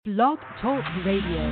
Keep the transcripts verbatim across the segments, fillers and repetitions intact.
Blog Talk Radio.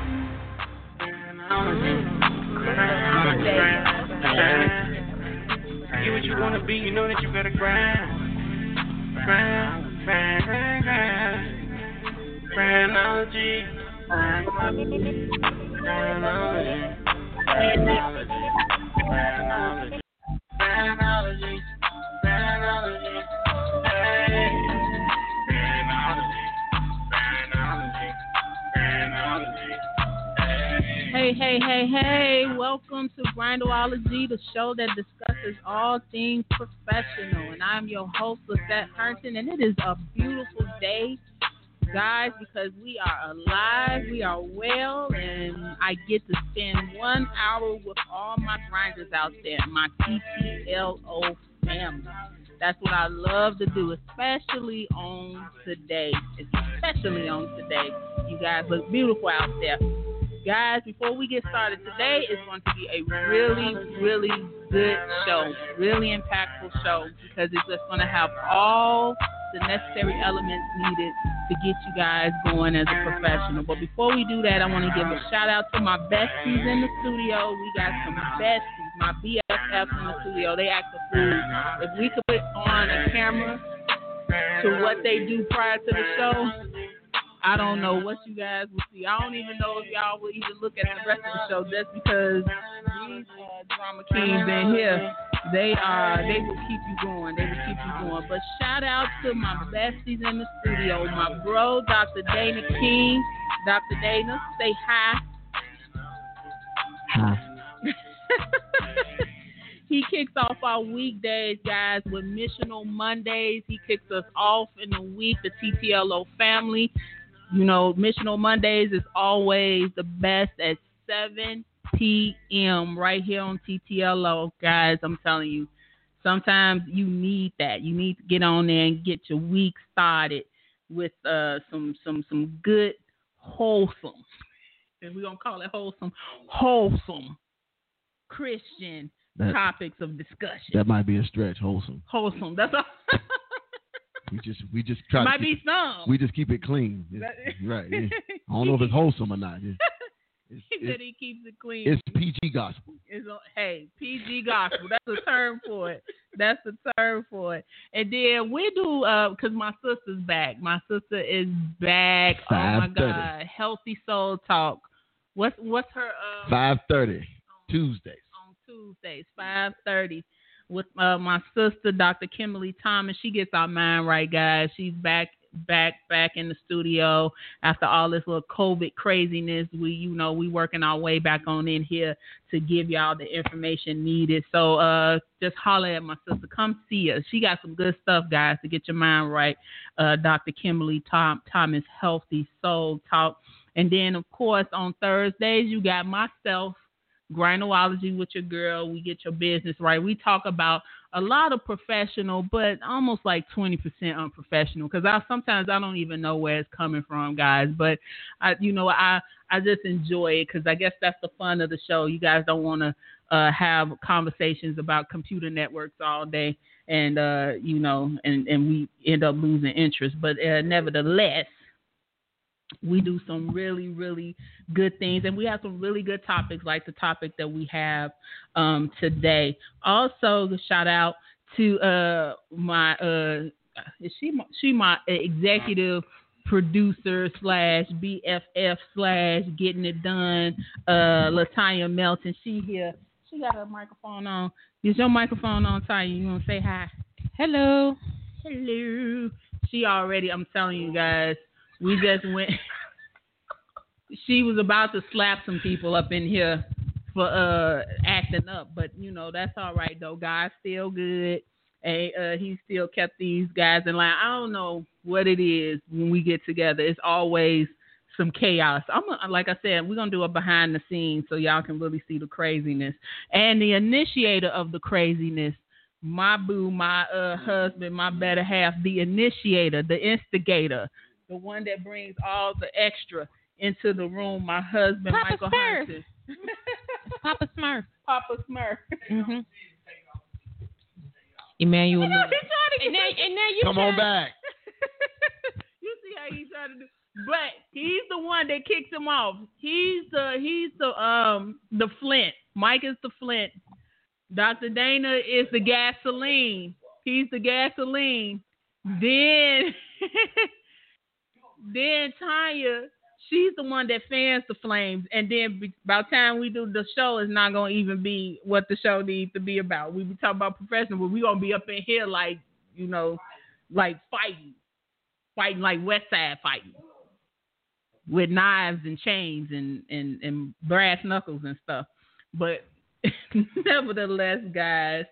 You what you wanna be, you know that you gotta grind, grind, grind, grind, grind. Grindology, grindology, grindology, grindology, grindology, grindology, grindology, hey, grindology, grindology, grindology, hey. Hey, hey, hey, hey, welcome to Grindology, the show that discusses all things professional. And I'm your host, Lisette Herndon, and it is a beautiful day, guys, because we are alive, we are well, and I get to spend one hour with all my grinders out there, my T T L O family. That's what I love to do, especially on today, especially on today. You guys look beautiful out there. Guys, before we get started, today is going to be a really, really good show, really impactful show, because it's just going to have all the necessary elements needed to get you guys going as a professional. But before we do that, I want to give a shout out to my besties in the studio. We got some besties, my B F Fs in the studio. They act a fool. If we could put on a camera to what they do prior to the show, I don't know what you guys will see. I don't even know if y'all will even look at the rest of the show, just because these uh, drama kings in here, they are they will keep you going. They will keep you going. But shout out to my besties in the studio, my bro, Doctor Dana King. Doctor Dana, say hi. Hi. He kicks off our weekdays, guys, with Missional Mondays. He kicks us off in the week, the T T L O family. You know, Missional Mondays is always the best at seven p.m. right here on T T L O. Guys, I'm telling you, sometimes you need that. You need to get on there and get your week started with uh, some some some good, wholesome, and we're going to call it wholesome, wholesome Christian that, topics of discussion. That might be a stretch, wholesome. Wholesome, that's all. We just we just try might to keep, be some. We just keep it clean. It's, right. Yeah. I don't know if it's wholesome or not. It's, it's, he said he keeps it clean. It's P G gospel. It's a, hey, P G gospel. That's a term for it. That's the term for it. And then we do uh because my sister's back. My sister is back. Oh my God. Healthy Soul Talk. What's what's her uh five thirty Tuesdays. On Tuesdays, five thirty. With uh, my sister, Doctor Kimberly Thomas. She gets our mind right, guys. She's back, back, back in the studio after all this little COVID craziness. We, you know, we working our way back on in here to give y'all the information needed. So uh, just holler at my sister. Come see us. She got some good stuff, guys, to get your mind right. Uh, Doctor Kimberly Tom- Thomas, Healthy Soul Talk. And then, of course, on Thursdays, you got myself, Grindology with your girl. We get your business right. We talk about a lot of professional, but almost like twenty percent unprofessional, because I sometimes I don't even know where it's coming from, guys. But I, you know, I I just enjoy it, because I guess that's the fun of the show. You guys don't want to uh, have conversations about computer networks all day, and uh, you know, and and we end up losing interest. But uh, nevertheless, we do some really, really good things, and we have some really good topics, like the topic that we have um, today. Also, the shout out to uh, my uh, is she my, she my executive producer slash B F F slash getting it done, uh, Latanya Melton. She here. She got her microphone on. Is your microphone on, Tanya? You want to say hi? Hello. Hello. She already. I'm telling you guys. We just went. She was about to slap some people up in here for uh, acting up, but you know that's all right though. God's still good, and uh, He still kept these guys in line. I don't know what it is when we get together. It's always some chaos. I'm like I said, we're gonna do a behind the scenes so y'all can really see the craziness. And the initiator of the craziness, my boo, my uh, husband, my better half, the initiator, the instigator. The one that brings all the extra into the room, my husband, Papa Michael Smurf. Hunter. Papa Smurf. Papa Smurf. Mm-hmm. Emmanuel. You know, he's trying to and, now, and now you come trying, on back. You see how he's trying to do. But he's the one that kicks him off. He's the he's the um the Flint. Mike is the Flint. Doctor Dana is the gasoline. He's the gasoline. Then then Tanya, she's the one that fans the flames. And then by the time we do the show, it's not gonna even be what the show needs to be about. We be talking about professional, but we gonna be up in here like, you know, like fighting. Fighting like West Side fighting. With knives and chains and, and, and brass knuckles and stuff. But nevertheless, guys,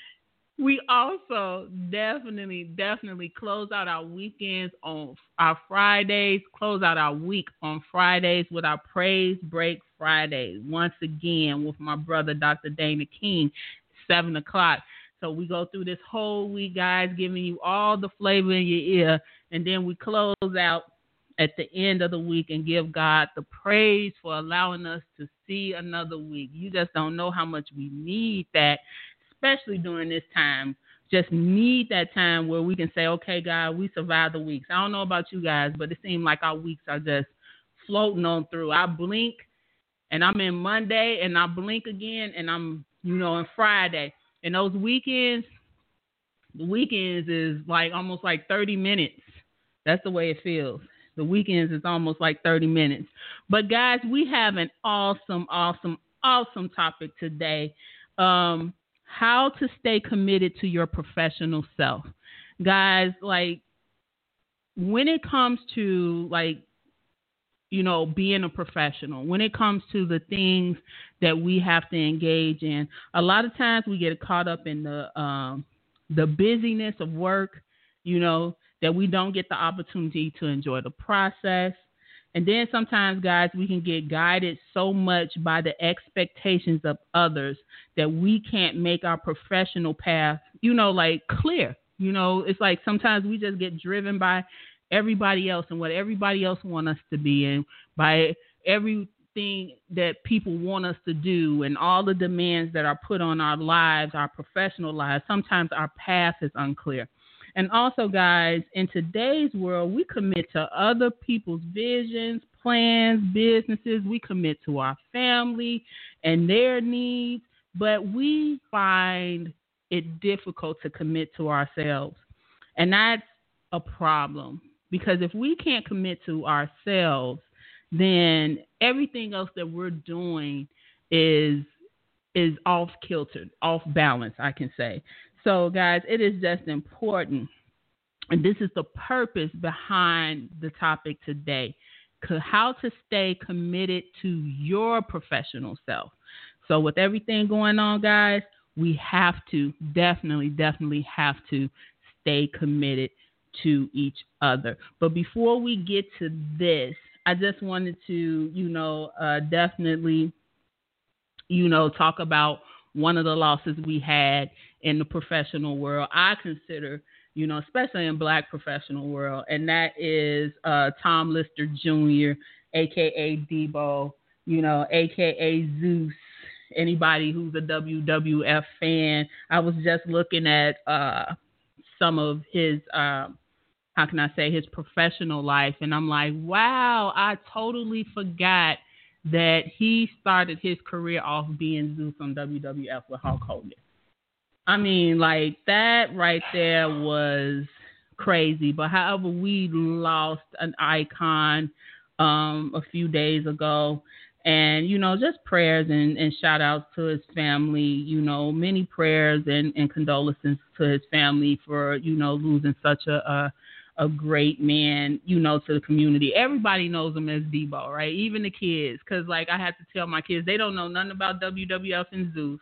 we also definitely, definitely close out our weekends on our Fridays, close out our week on Fridays with our Praise Break Friday. Once again, with my brother, Doctor Dana King, seven o'clock. So we go through this whole week, guys, giving you all the flavor in your ear. And then we close out at the end of the week and give God the praise for allowing us to see another week. You just don't know how much we need that, especially during this time. Just need that time where we can say, okay, God, we survived the weeks. I don't know about you guys, but it seems like our weeks are just floating on through. I blink and I'm in Monday and I blink again and I'm, you know, in Friday. And those weekends, the weekends is like almost like thirty minutes. That's the way it feels. The weekends is almost like thirty minutes. But, guys, we have an awesome, awesome, awesome topic today. Um, how to stay committed to your professional self. Guys, like, when it comes to, like, you know, being a professional, when it comes to the things that we have to engage in, a lot of times we get caught up in the um, the busyness of work, you know, that we don't get the opportunity to enjoy the process. And then sometimes, guys, we can get guided so much by the expectations of others that we can't make our professional path, you know, like clear. You know, it's like sometimes we just get driven by everybody else and what everybody else want us to be and by everything that people want us to do and all the demands that are put on our lives, our professional lives. Sometimes our path is unclear. And also, guys, in today's world, we commit to other people's visions, plans, businesses. We commit to our family and their needs, but we find it difficult to commit to ourselves. And that's a problem because if we can't commit to ourselves, then everything else that we're doing is is off kilter, off balance, I can say. So, guys, it is just important, and this is the purpose behind the topic today, how to stay committed to your professional self. So with everything going on, guys, we have to definitely, definitely have to stay committed to each other. But before we get to this, I just wanted to, you know, uh, definitely, you know, talk about one of the losses we had in the professional world. I consider, you know, especially in Black professional world, and that is uh, Tom Lister Junior, a k a. Debo, you know, a k a. Zeus. Anybody who's a W W F fan, I was just looking at uh, some of his, uh, how can I say, his professional life, and I'm like, wow, I totally forgot that he started his career off being Zeus on W W F with Hulk Hogan. I mean, like, that right there was crazy. But however, we lost an icon um, a few days ago. And, you know, just prayers and, and shout outs to his family, you know, many prayers and, and condolences to his family for, you know, losing such a, a a great man, you know, to the community. Everybody knows him as Debo, right? Even the kids. Because, like, I had to tell my kids, they don't know nothing about W W F and Zeus.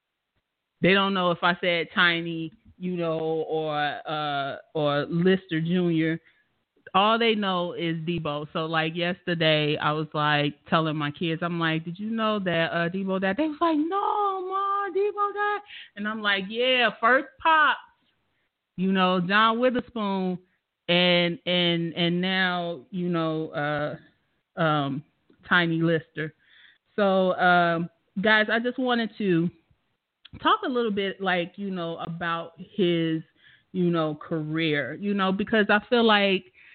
They don't know if I said Tiny, you know, or uh, or Lister Junior All they know is Debo. So, like, yesterday, I was, like, telling my kids, I'm like, did you know that uh, Debo died? They was like, no, Mom, Debo died. And I'm like, yeah, first Pops, you know, John Witherspoon, and and and now, you know, uh, um, Tiny Lister. So, um, guys, I just wanted to talk a little bit, like, you know, about his, you know, career, you know, because I feel like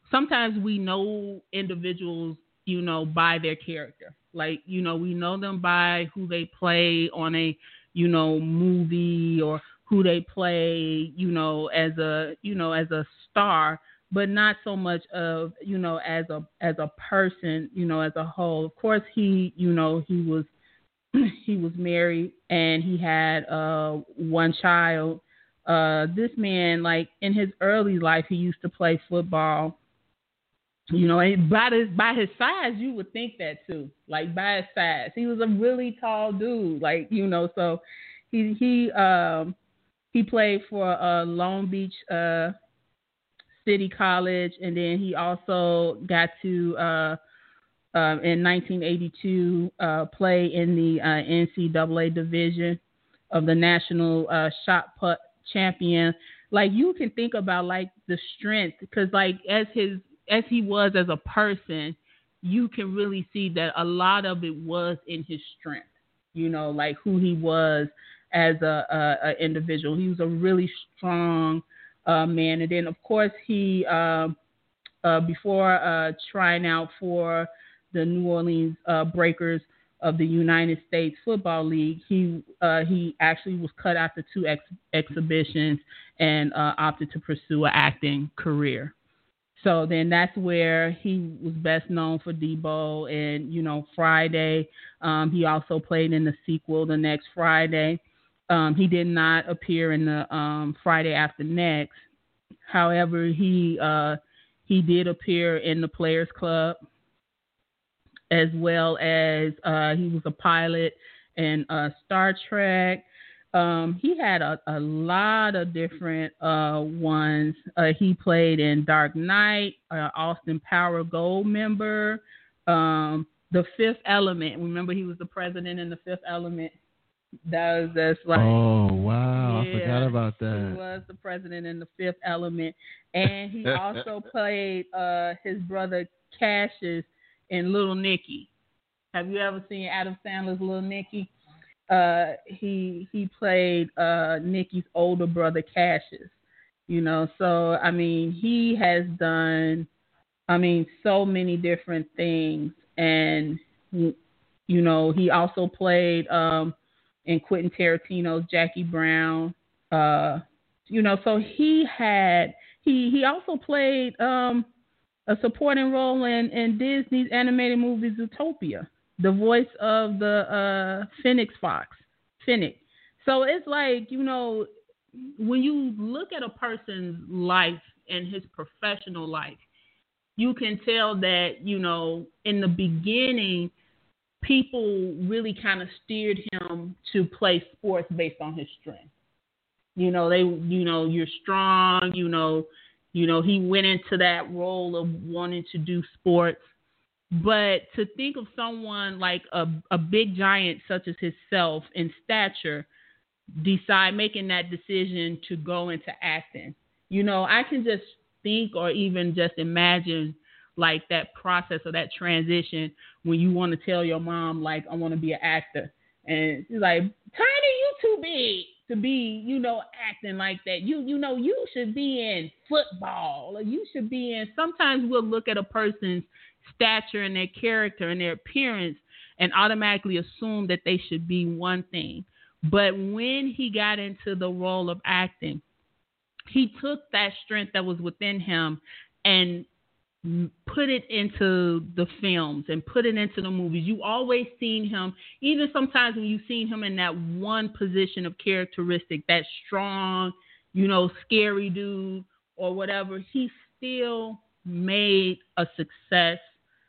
sometimes we know individuals, you know, by their character. Like, you know, we know them by who they play on a, you know, movie, or who they play, you know, as a, you know, as a star, but not so much of, you know, as a, as a person, you know, as a whole. Of course, he, you know, he was, he was married and he had uh, one child. Uh, this man, like in his early life, he used to play football. You know, and by his by his size, you would think that too. Like by his size, he was a really tall dude. Like, you know, so he he um he played for uh, Long Beach uh, City College, and then he also got to uh, uh, in nineteen eighty-two uh, play in the uh, N C double A division of the National uh, Shot Put Champion. Like, you can think about like the strength, because like as his as he was as a person, you can really see that a lot of it was in his strength, you know, like who he was as a, a, a individual. He was a really strong uh, man. And then, of course, he, uh, uh, before uh, trying out for the New Orleans uh, Breakers of the United States Football League, he uh, he actually was cut after two ex- exhibitions and uh, opted to pursue an acting career. So then that's where he was best known for Debo and, you know, Friday. Um, he also played in the sequel, The Next Friday. Um, he did not appear in the um, Friday After Next. However, he uh, he did appear in the Players Club, as well as uh, he was a pilot in uh, Star Trek. Um, he had a, a lot of different uh, ones. Uh, he played in Dark Knight, uh, Austin Power Gold member, um, The Fifth Element. Remember, he was the president in The Fifth Element. That was that's like. Oh wow, yeah, I forgot about that. He was the president in The Fifth Element, and he also played uh, his brother Cassius in Little Nicky. Have you ever seen Adam Sandler's Little Nicky? Uh, he he played uh, Nicky's older brother Cassius, you know. So I mean, he has done, I mean, so many different things, and you know, he also played um, in Quentin Tarantino's Jackie Brown, uh, you know. So he had he he also played um, a supporting role in, in Disney's animated movie Zootopia, the voice of the uh, Phoenix Fox, Phoenix. So it's like, you know, when you look at a person's life and his professional life, you can tell that, you know, in the beginning, people really kind of steered him to play sports based on his strength. You know, they, you know, you're strong, you know, you know, he went into that role of wanting to do sports. But to think of someone like a, a big giant such as himself in stature, decide making that decision to go into acting, you know, I can just think or even just imagine like that process or that transition when you want to tell your mom, like, I want to be an actor. And she's like, Tiny, you too big to be, you know, acting like that. You, you know, you should be in football, or you should be in, sometimes we'll look at a person's stature and their character and their appearance and automatically assume that they should be one thing. But when he got into the role of acting, he took that strength that was within him and put it into the films and put it into the movies. You always seen him, even sometimes when you've seen him in that one position of characteristic, that strong, you know, scary dude or whatever, he still made a success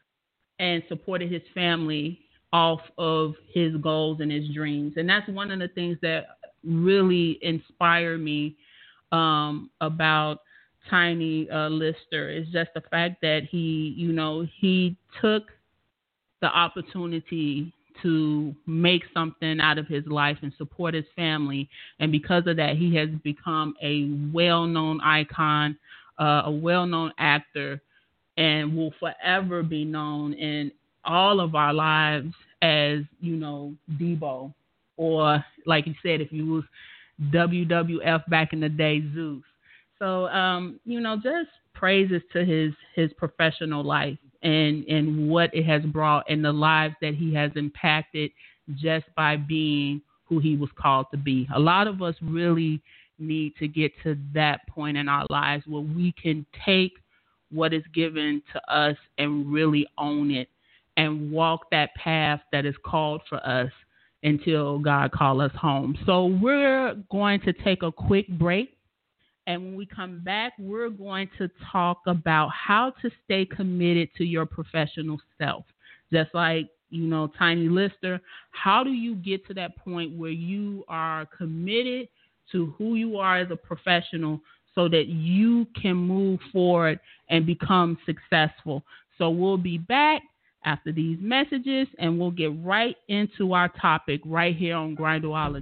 and supported his family off of his goals and his dreams. And that's one of the things that really inspired me um, about Tiny uh, Lister, is just the fact that he, you know, he took the opportunity to make something out of his life and support his family. And because of that, he has become a well-known icon, uh, a well-known actor, and will forever be known in all of our lives as, you know, Debo, or like you said, if you was W W F back in the day, Zeus. So, um, you know, just praises to his his professional life and and what it has brought and the lives that he has impacted just by being who he was called to be. A lot of us really need to get to that point in our lives where we can take what is given to us and really own it and walk that path that is called for us until God calls us home. So we're going to take a quick break. And when we come back, we're going to talk about how to stay committed to your professional self. Just like, you know, Tiny Lister, how do you get to that point where you are committed to who you are as a professional so that you can move forward and become successful? So we'll be back after these messages, and we'll get right into our topic right here on Grindology.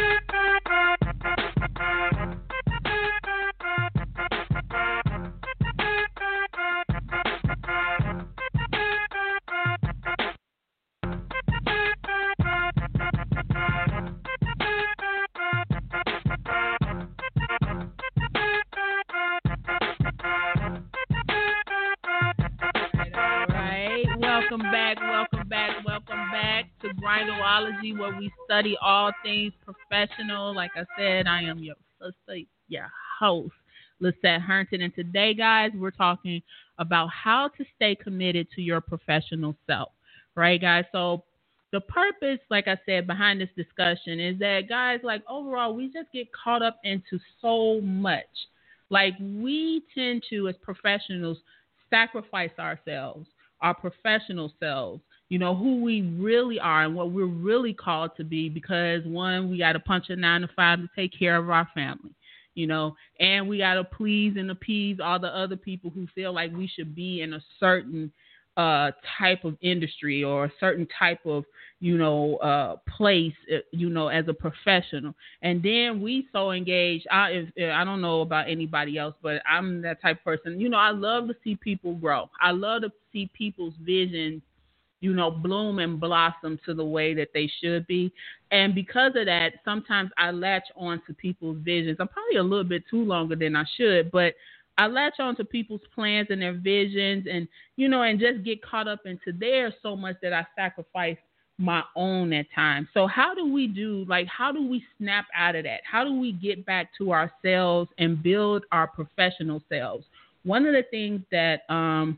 Welcome back, welcome back, welcome back to Grindology, where we study all things professional. Like I said, I am your sister, your host, Lisette Herndon. And today, guys, we're talking about how to stay committed to your professional self. Right, guys? So the purpose, like I said, behind this discussion is that, guys, like overall, we just get caught up into so much. Like we tend to, as professionals, sacrifice ourselves, our professional selves, you know, who we really are and what we're really called to be, because one, we got to punch a nine to five to take care of our family, you know, and we got to please and appease all the other people who feel like we should be in a certain uh, type of industry or a certain type of, you know, uh, place, you know, as a professional. And then we so engaged. I, if, I don't know about anybody else, but I'm that type of person. You know, I love to see people grow. I love to see people's visions, you know, bloom and blossom to the way that they should be. And because of that, sometimes I latch on to people's visions. I'm probably a little bit too longer than I should, but I latch on to people's plans and their visions and, you know, and just get caught up into theirs so much that I sacrifice my own at times. So how do we do, like, how do we snap out of that? How do we get back to ourselves and build our professional selves? One of the things that, um,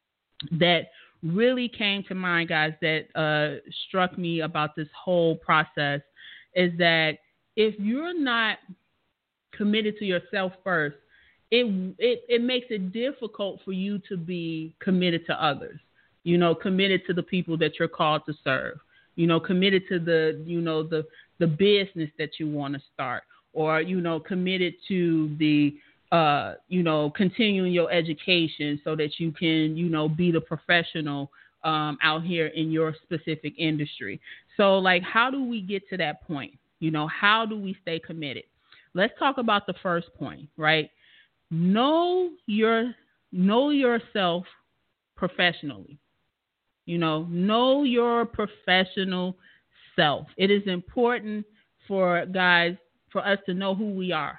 that really came to mind, guys, that uh, struck me about this whole process is that if you're not committed to yourself first, it it it makes it difficult for you to be committed to others, you know, committed to the people that you're called to serve, you know, committed to the, you know, the, the business that you want to start, or, you know, committed to the, uh, you know, continuing your education so that you can, you know, be the professional um, out here in your specific industry. So, like, how do we get to that point? You know, how do we stay committed? Let's talk about the first point, right? Know your know yourself professionally. You know, know your professional self. It is important for guys, for us to know who we are.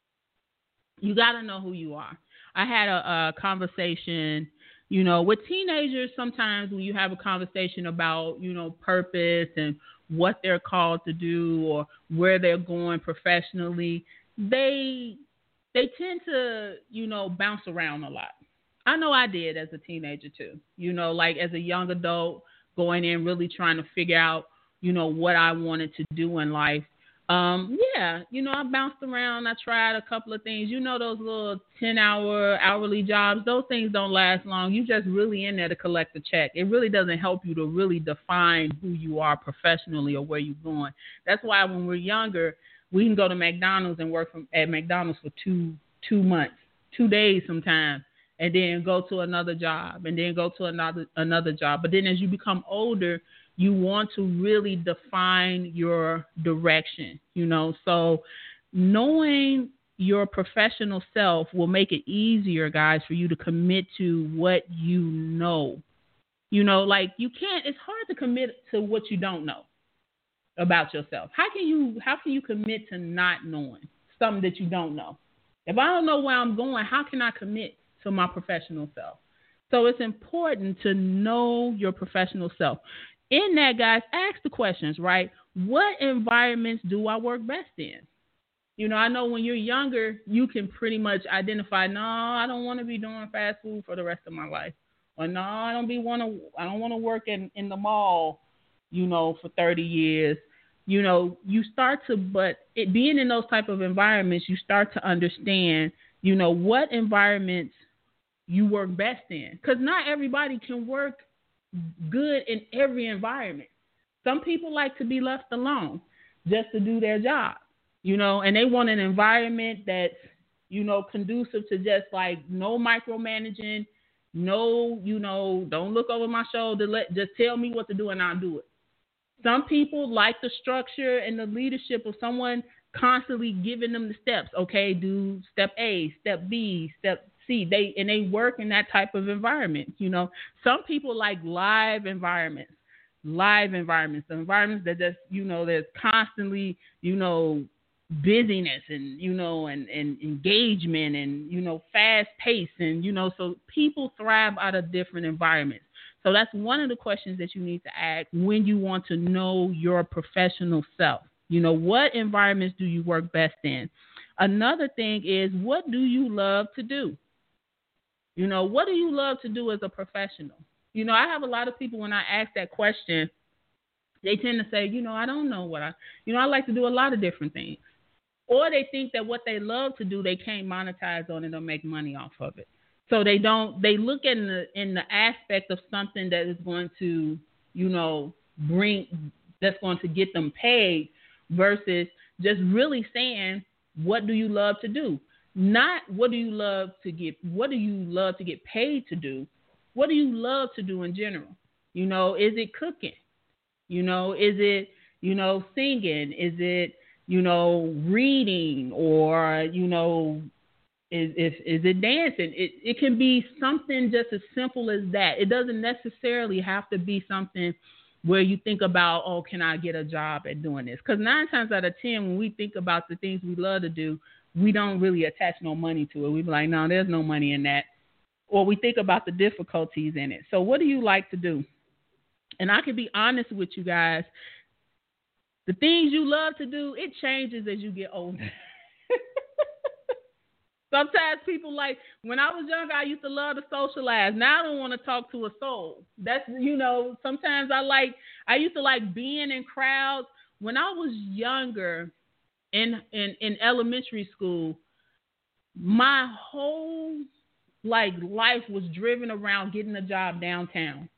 You got to know who you are. I had a, a conversation, you know, with teenagers. Sometimes when you have a conversation about, you know, purpose and what they're called to do or where they're going professionally, they they tend to, you know, bounce around a lot. I know I did as a teenager too, you know, like as a young adult going in, really trying to figure out, you know, what I wanted to do in life. Um, yeah, you know, I bounced around. I tried a couple of things, you know, those little ten hour hourly jobs, those things don't last long. You just really in there to collect a check. It really doesn't help you to really define who you are professionally or where you're going. That's why when we're younger, we can go to McDonald's and work from at McDonald's for two two months, two days sometimes, and then go to another job, and then go to another another job. But then as you become older, you want to really define your direction, you know. So knowing your professional self will make it easier, guys, for you to commit to what you know. You know, like you can't, it's hard to commit to what you don't know about yourself. How can you how can you commit to not knowing something that you don't know? If I don't know where I'm going, how can I commit to my professional self? So it's important to know your professional self. In that, guys, ask the questions, right? What environments do I work best in? You know, I know when you're younger, you can pretty much identify, no, I don't want to be doing fast food for the rest of my life. Or no, I don't be want to I don't want to work in, in the mall, you know, for thirty years. You know, you start to, but it being in those type of environments, you start to understand, you know, what environments you work best in. Because not everybody can work good in every environment. Some people like to be left alone just to do their job, you know, and they want an environment that's, you know, conducive to just like no micromanaging, no, you know, don't look over my shoulder, let, just tell me what to do and I'll do it. Some people like the structure and the leadership of someone constantly giving them the steps. Okay, do step A, step B, step C. They and they work in that type of environment. You know, some people like live environments, live environments, the environments that just, you know, there's constantly, you know, busyness and, you know, and, and engagement and, you know, fast pace. And, you know, so people thrive out of different environments. So that's one of the questions that you need to ask when you want to know your professional self. You know, what environments do you work best in? Another thing is, what do you love to do? You know, what do you love to do as a professional? You know, I have a lot of people when I ask that question, they tend to say, you know, I don't know what I, you know, I like to do a lot of different things. Or they think that what they love to do, they can't monetize on it or make money off of it. So they don't, they look in the in the aspect of something that is going to, you know, bring, that's going to get them paid versus just really saying, what do you love to do? Not what do you love to get, what do you love to get paid to do? What do you love to do in general? You know, is it cooking? You know, is it, you know, singing? Is it, you know, reading or, you know, Is, is is it dancing? It it can be something just as simple as that. It doesn't necessarily have to be something where you think about, oh, can I get a job at doing this? Because nine times out of ten, when we think about the things we love to do, we don't really attach no money to it. We be like, no, there's no money in that. Or we think about the difficulties in it. So what do you like to do? And I can be honest with you guys. The things you love to do, it changes as you get older. Sometimes people like, when I was younger, I used to love to socialize. Now I don't want to talk to a soul. That's, you know, sometimes I like, I used to like being in crowds. When I was younger in, in, in elementary school, my whole like life was driven around getting a job downtown.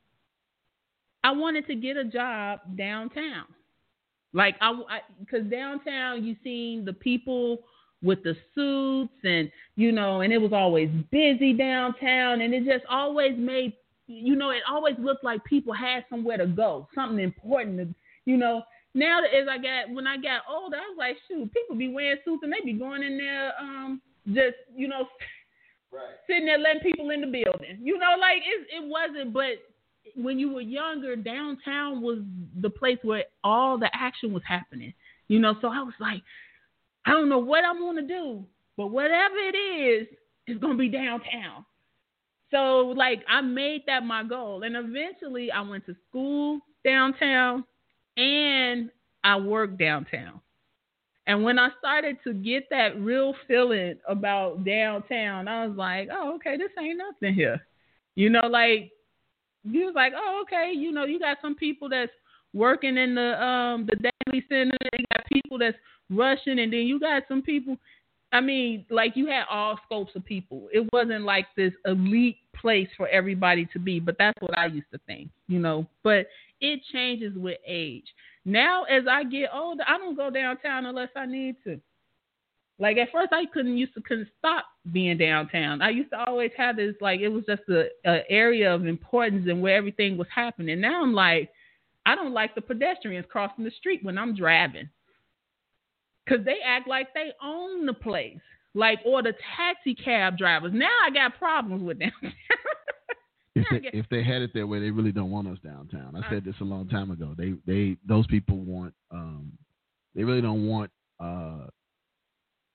I wanted to get a job downtown. Like, I, because downtown you seen the people with the suits and, you know, and it was always busy downtown and it just always made, you know, it always looked like people had somewhere to go, something important to, you know. Now that as I got, when I got older, I was like, shoot, people be wearing suits and they be going in there um, just, you know, right, sitting there letting people in the building. You know, like it, it wasn't, but when you were younger, downtown was the place where all the action was happening, you know. So I was like, I don't know what I'm going to do, but whatever it is, it's going to be downtown. So, like, I made that my goal. And eventually I went to school downtown and I worked downtown. And when I started to get that real feeling about downtown, I was like, oh, okay, this ain't nothing here. You know, like, you was like, oh, okay, you know, you got some people that's working in the um the Daly Center. You got people that's rushing, and then you got some people, I mean, like you had all scopes of people. It wasn't like this elite place for everybody to be, but that's what I used to think, you know. But it changes with age. Now, as I get older, I don't go downtown unless I need to. Like at first, I couldn't used to couldn't stop being downtown. I used to always have this, like it was just a, a area of importance and where everything was happening. Now I'm like, I don't like the pedestrians crossing the street when I'm driving. Because they act like they own the place. Like, or the taxi cab drivers. Now I got problems with them. if, they, get... if they had it that way, they really don't want us downtown. I said this a long time ago. They, they, those people want, um, they really don't want uh,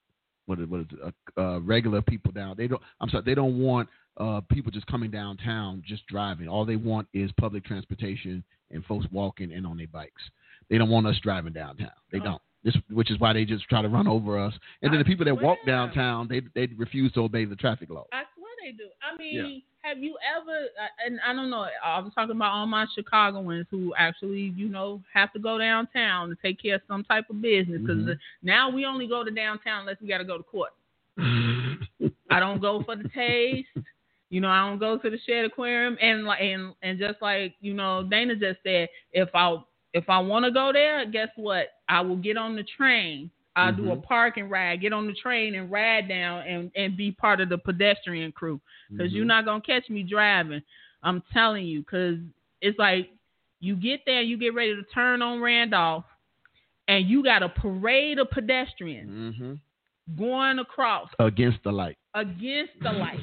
what is, what is it, uh, uh, regular people down. They don't. I'm sorry. They don't want uh, people just coming downtown just driving. All they want is public transportation and folks walking and on their bikes. They don't want us driving downtown. They oh. don't. This, which is why they just try to run over us. And then I the people swear. that walk downtown, they they refuse to obey the traffic law. I swear they do. I mean, yeah. have you ever? And I don't know. I was talking about all my Chicagoans who actually, you know, have to go downtown to take care of some type of business because mm-hmm. now we only go to downtown unless we got to go to court. I don't go for the taste. You know, I don't go to the Shedd Aquarium. And like and and just like you know, Dana just said, if I If I want to go there, guess what? I will get on the train. I'll mm-hmm. do a park and ride, get on the train and ride down and, and be part of the pedestrian crew. Because mm-hmm. you're not going to catch me driving. I'm telling you. Because it's like you get there, you get ready to turn on Randolph, and you got a parade of pedestrians mm-hmm. going across. Against the light. Against the light.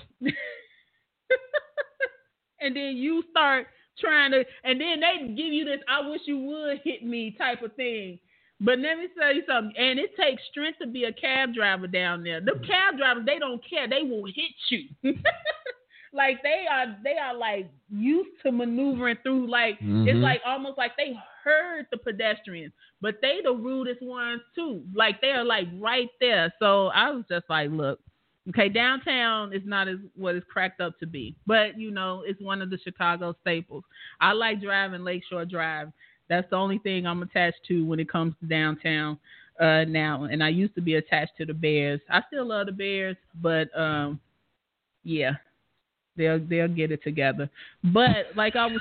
And then you start trying to, and then they give you this "I wish you would hit me" type of thing. But let me tell you something, and it takes strength to be a cab driver down there. The cab drivers, they don't care; they will hit you. Like they are, they are like used to maneuvering through. Like mm-hmm. it's like almost like they heard the pedestrians, but they the rudest ones too. Like they are like right there. So I was just like, look. Okay, downtown is not as what it's cracked up to be, but you know it's one of the Chicago staples. I like driving Lakeshore Drive. That's the only thing I'm attached to when it comes to downtown uh, now. And I used to be attached to the Bears. I still love the Bears, but um, yeah, they'll they'll get it together. But like I was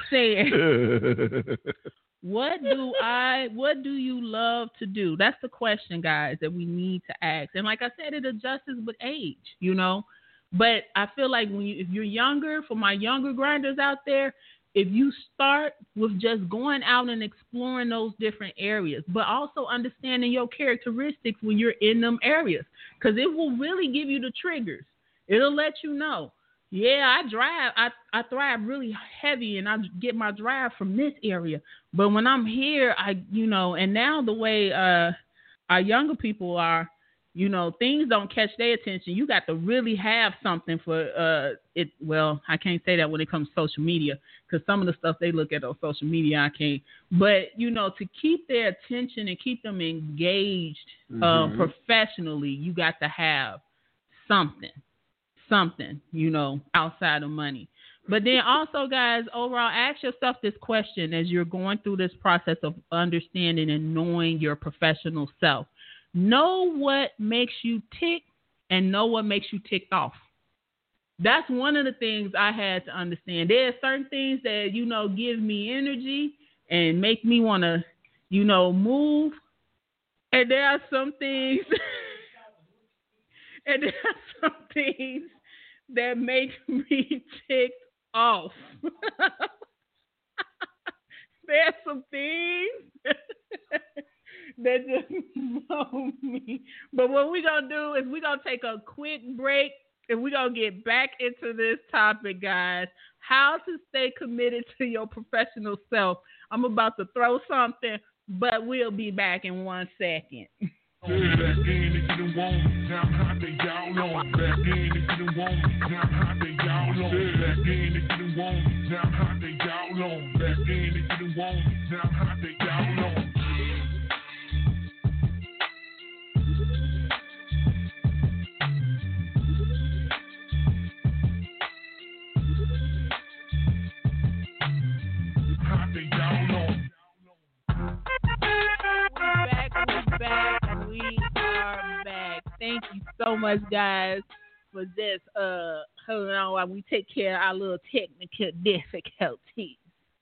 saying. What do I, what do you love to do? That's the question, guys, that we need to ask. And like I said, it adjusts with age, you know. But I feel like when you, if you're younger, for my younger grinders out there, if you start with just going out and exploring those different areas, but also understanding your characteristics when you're in them areas, because it will really give you the triggers. It'll let you know. Yeah, I drive. I, I thrive really heavy, and I get my drive from this area. But when I'm here, I you know, and now the way uh, our younger people are, you know, things don't catch their attention. You got to really have something for uh, it. Well, I can't say that when it comes to social media, because some of the stuff they look at on social media, I can't. But you know, to keep their attention and keep them engaged mm-hmm. uh, professionally, you got to have something. Something, you know, outside of money. But then also, guys, overall, ask yourself this question as you're going through this process of understanding and knowing your professional self. Know what makes you tick and know what makes you ticked off. That's one of the things I had to understand. There are certain things that, you know, give me energy and make me want to, you know, move. And there are some things, and there are some things that make me ticked off. There's some things that just know me. But what we're going to do is we're going to take a quick break and we're going to get back into this topic, guys. How to stay committed to your professional self. I'm about to throw something, but we'll be back in one second. Back in if you don't want me, down hot they y'all know. Back in if you don't want me, down hot they y'all know. Back in if you don't want me, down hot they y'all know. Back in if you don't want me, down hot they y'all know. Hot they y'all know. We're back, we're back. We are back. Thank you so much, guys, for this. Uh, hold on while we take care of our little technical difficulties.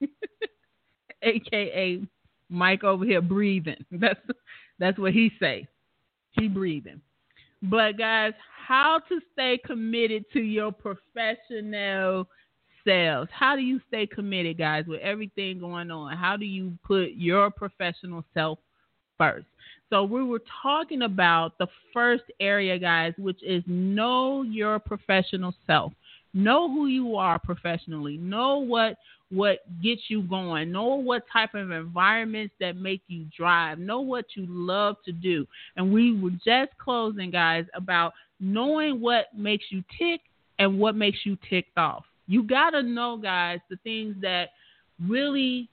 A K A Mike over here breathing. That's that's what he say. He breathing. But guys, how to stay committed to your professional selves? How do you stay committed, guys, with everything going on? How do you put your professional self first? So we were talking about the first area, guys, which is know your professional self. Know who you are professionally. Know what what gets you going. Know what type of environments that make you drive. Know what you love to do. And we were just closing, guys, about knowing what makes you tick and what makes you ticked off. You got to know, guys, the things that really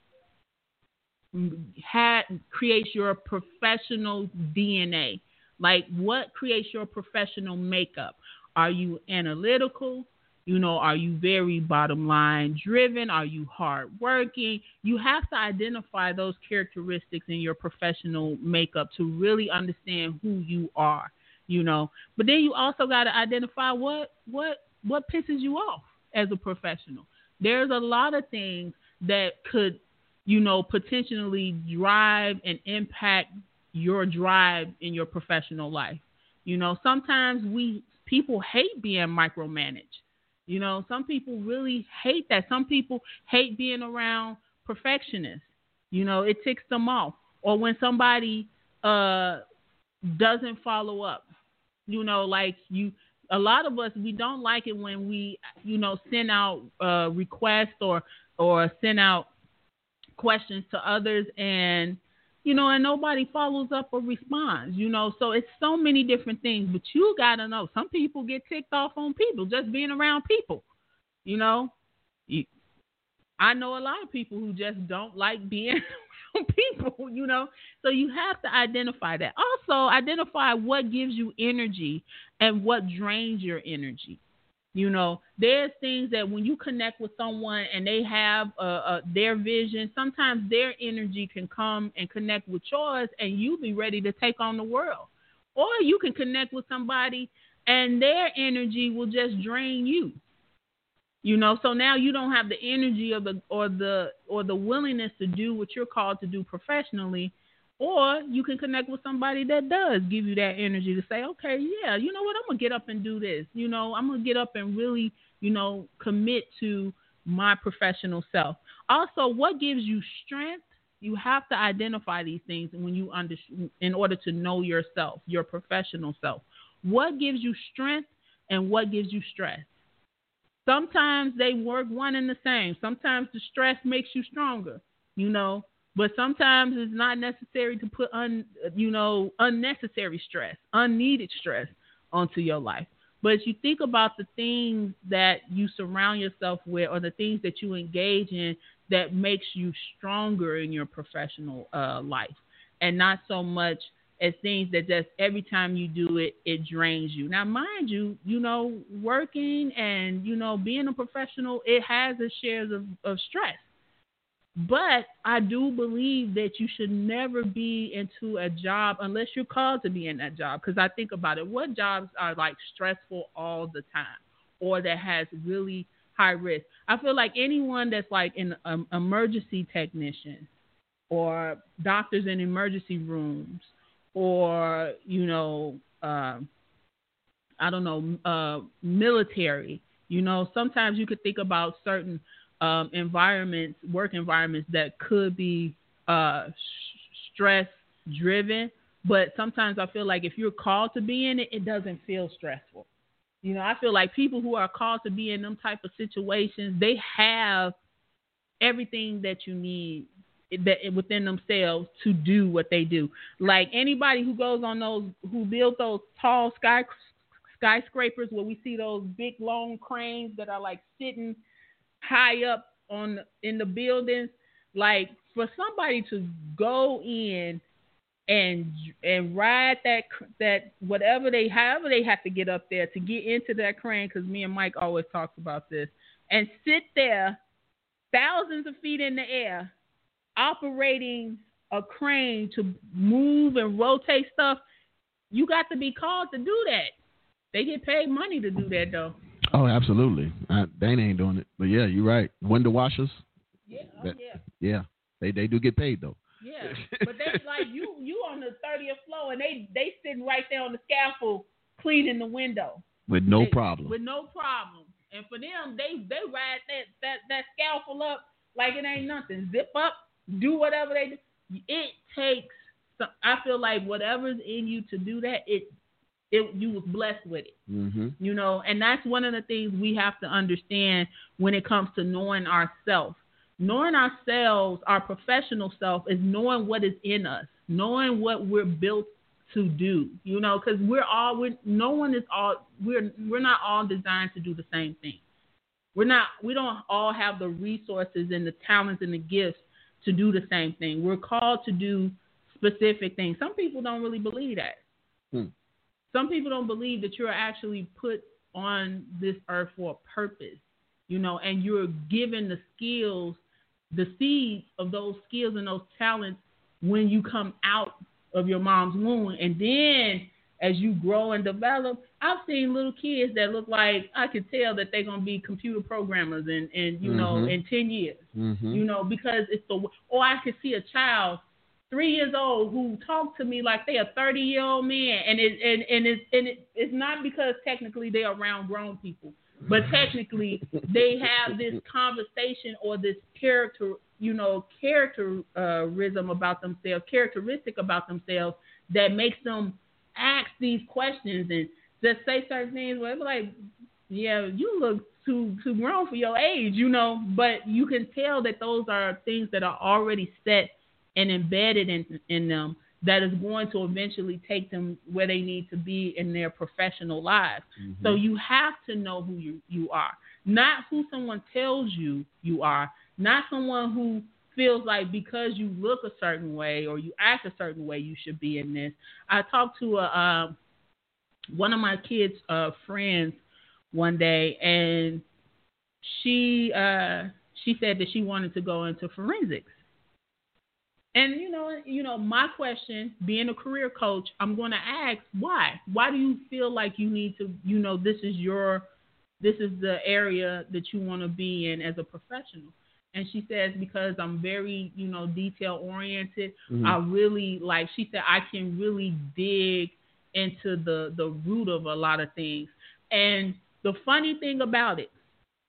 had creates your professional D N A. Like, what creates your professional makeup? Are you analytical? You know, are you very bottom line driven? Are you hardworking? You have to identify those characteristics in your professional makeup to really understand who you are, you know. But then you also got to identify what what what pisses you off as a professional. There's a lot of things that could, you know, potentially drive and impact your drive in your professional life. You know, sometimes we people hate being micromanaged. You know, some people really hate that. Some people hate being around perfectionists. You know, it ticks them off. Or when somebody uh, doesn't follow up. You know, like you, a lot of us, we don't like it when we, you know, send out uh, requests or or send out questions to others and, you know, and nobody follows up or responds, you know. So it's so many different things. But you got to know, some people get ticked off on people, just being around people, you know. You, I know a lot of people who just don't like being around people, you know. So you have to identify that. Also, identify what gives you energy and what drains your energy. You know, there's things that when you connect with someone and they have uh, uh, their vision, sometimes their energy can come and connect with yours and you be ready to take on the world. Or you can connect with somebody and their energy will just drain you. You know, so now you don't have the energy of the or the or the willingness to do what you're called to do professionally. Or you can connect with somebody that does give you that energy to say, okay, yeah, you know what, I'm going to get up and do this. You know, I'm going to get up and really, you know, commit to my professional self. Also, what gives you strength? You have to identify these things when you under, in order to know yourself, your professional self. What gives you strength and what gives you stress? Sometimes they work one and the same. Sometimes the stress makes you stronger, you know. But sometimes it's not necessary to put, un, you know, unnecessary stress, unneeded stress onto your life. But as you think about the things that you surround yourself with or the things that you engage in that makes you stronger in your professional uh, life, and not so much as things that just every time you do it, it drains you. Now, mind you, you know, working and, you know, being a professional, it has its shares of, of stress. But I do believe that you should never be into a job unless you're called to be in that job. Because I think about it, what jobs are like stressful all the time or that has really high risk? I feel like anyone that's like an um, emergency technician or doctors in emergency rooms or, you know, uh, I don't know, uh, military, you know, sometimes you could think about certain Um, environments, work environments that could be uh, stress driven, but sometimes I feel like if you're called to be in it, it doesn't feel stressful. You know, I feel like people who are called to be in them type of situations, they have everything that you need that within themselves to do what they do. Like anybody who goes on those, who build those tall sky skyscrapers where we see those big long cranes that are like sitting high up on in the buildings, like for somebody to go in and and ride that that whatever they however they have to get up there to get into that crane, because me and Mike always talks about this, and sit there thousands of feet in the air operating a crane to move and rotate stuff. You got to be called to do that. They get paid money to do that though. Oh, absolutely. Uh, Dana ain't doing it, but yeah, you're right. Window washers. Yeah, oh, that, yeah. Yeah, they they do get paid though. Yeah, but they like you you on the thirtieth floor and they they sitting right there on the scaffold cleaning the window with no they, problem. With no problem, and for them they they ride that that that scaffold up like it ain't nothing. Zip up, do whatever they do. It takes. Some, I feel like whatever's in you to do that, it. It, you was blessed with it, mm-hmm. you know, and that's one of the things we have to understand when it comes to knowing ourselves. Knowing ourselves, our professional self, is knowing what is in us, knowing what we're built to do. You know, because we're all, we're, no one is all, we're we're not all designed to do the same thing. We're not, we don't all have the resources and the talents and the gifts to do the same thing. We're called to do specific things. Some people don't really believe that. Hmm. Some people don't believe that you're actually put on this earth for a purpose, you know, and you're given the skills, the seeds of those skills and those talents when you come out of your mom's womb. And then as you grow and develop, I've seen little kids that look like, I could tell that they're going to be computer programmers in, in you mm-hmm. know, in ten years, mm-hmm. you know, because it's the, or I could see a child three years old who talk to me like they a thirty year old man. And it, and, and it's, and it, it's not because technically they're around grown people, but technically they have this conversation or this character, you know, characterism about themselves, characteristic about themselves that makes them ask these questions and just say certain things where it's like, yeah, you look too too grown for your age, you know, but you can tell that those are things that are already set and embedded in, in them that is going to eventually take them where they need to be in their professional lives. Mm-hmm. So you have to know who you, you are, not who someone tells you you are, not someone who feels like because you look a certain way or you act a certain way, you should be in this. I talked to a, uh, one of my kids' uh, friends one day, and she uh, she said that she wanted to go into forensics. And, you know, you know, my question, being a career coach, I'm going to ask, why? Why do you feel like you need to, you know, this is your, this is the area that you want to be in as a professional? And she says, because I'm very, you know, detail oriented. Mm-hmm. I really, like, she said, I can really dig into the, the root of a lot of things. And the funny thing about it,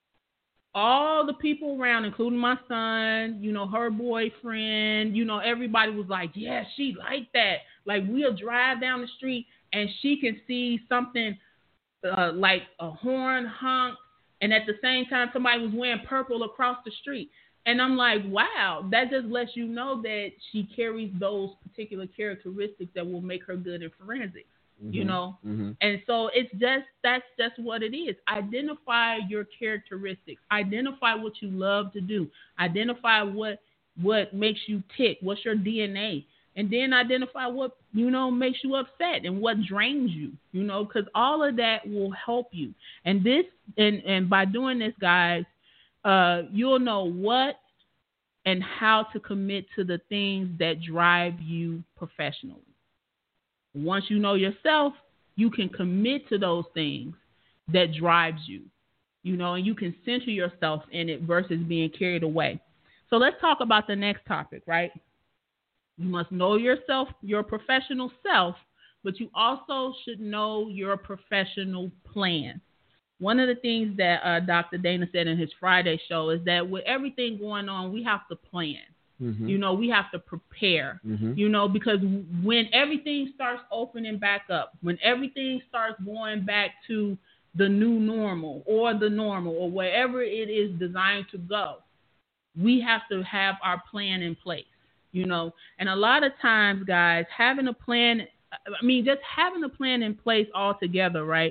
all the people around, including my son, you know, her boyfriend, you know, everybody was like, yeah, she like that. Like, we'll drive down the street and she can see something uh, like a horn honk, and at the same time somebody was wearing purple across the street. And I'm like, wow, that just lets you know that she carries those particular characteristics that will make her good in forensics. Mm-hmm. You know, mm-hmm. And so it's just, that's just what it is. Identify your characteristics. Identify what you love to do. Identify what what makes you tick. What's your D N A? And then identify what, you know, makes you upset and what drains you, you know, because all of that will help you. And this, and, and by doing this, guys, uh, you'll know what and how to commit to the things that drive you professionally. Once you know yourself, you can commit to those things that drives you, you know, and you can center yourself in it versus being carried away. So let's talk about the next topic, right? You must know yourself, your professional self, but you also should know your professional plan. One of the things that uh, Doctor Dana said in his Friday show is that with everything going on, we have to plan. Mm-hmm. You know, we have to prepare, mm-hmm. you know, because when everything starts opening back up, when everything starts going back to the new normal or the normal or wherever it is designed to go, we have to have our plan in place, you know. And a lot of times, guys, having a plan, I mean, just having a plan in place altogether, right,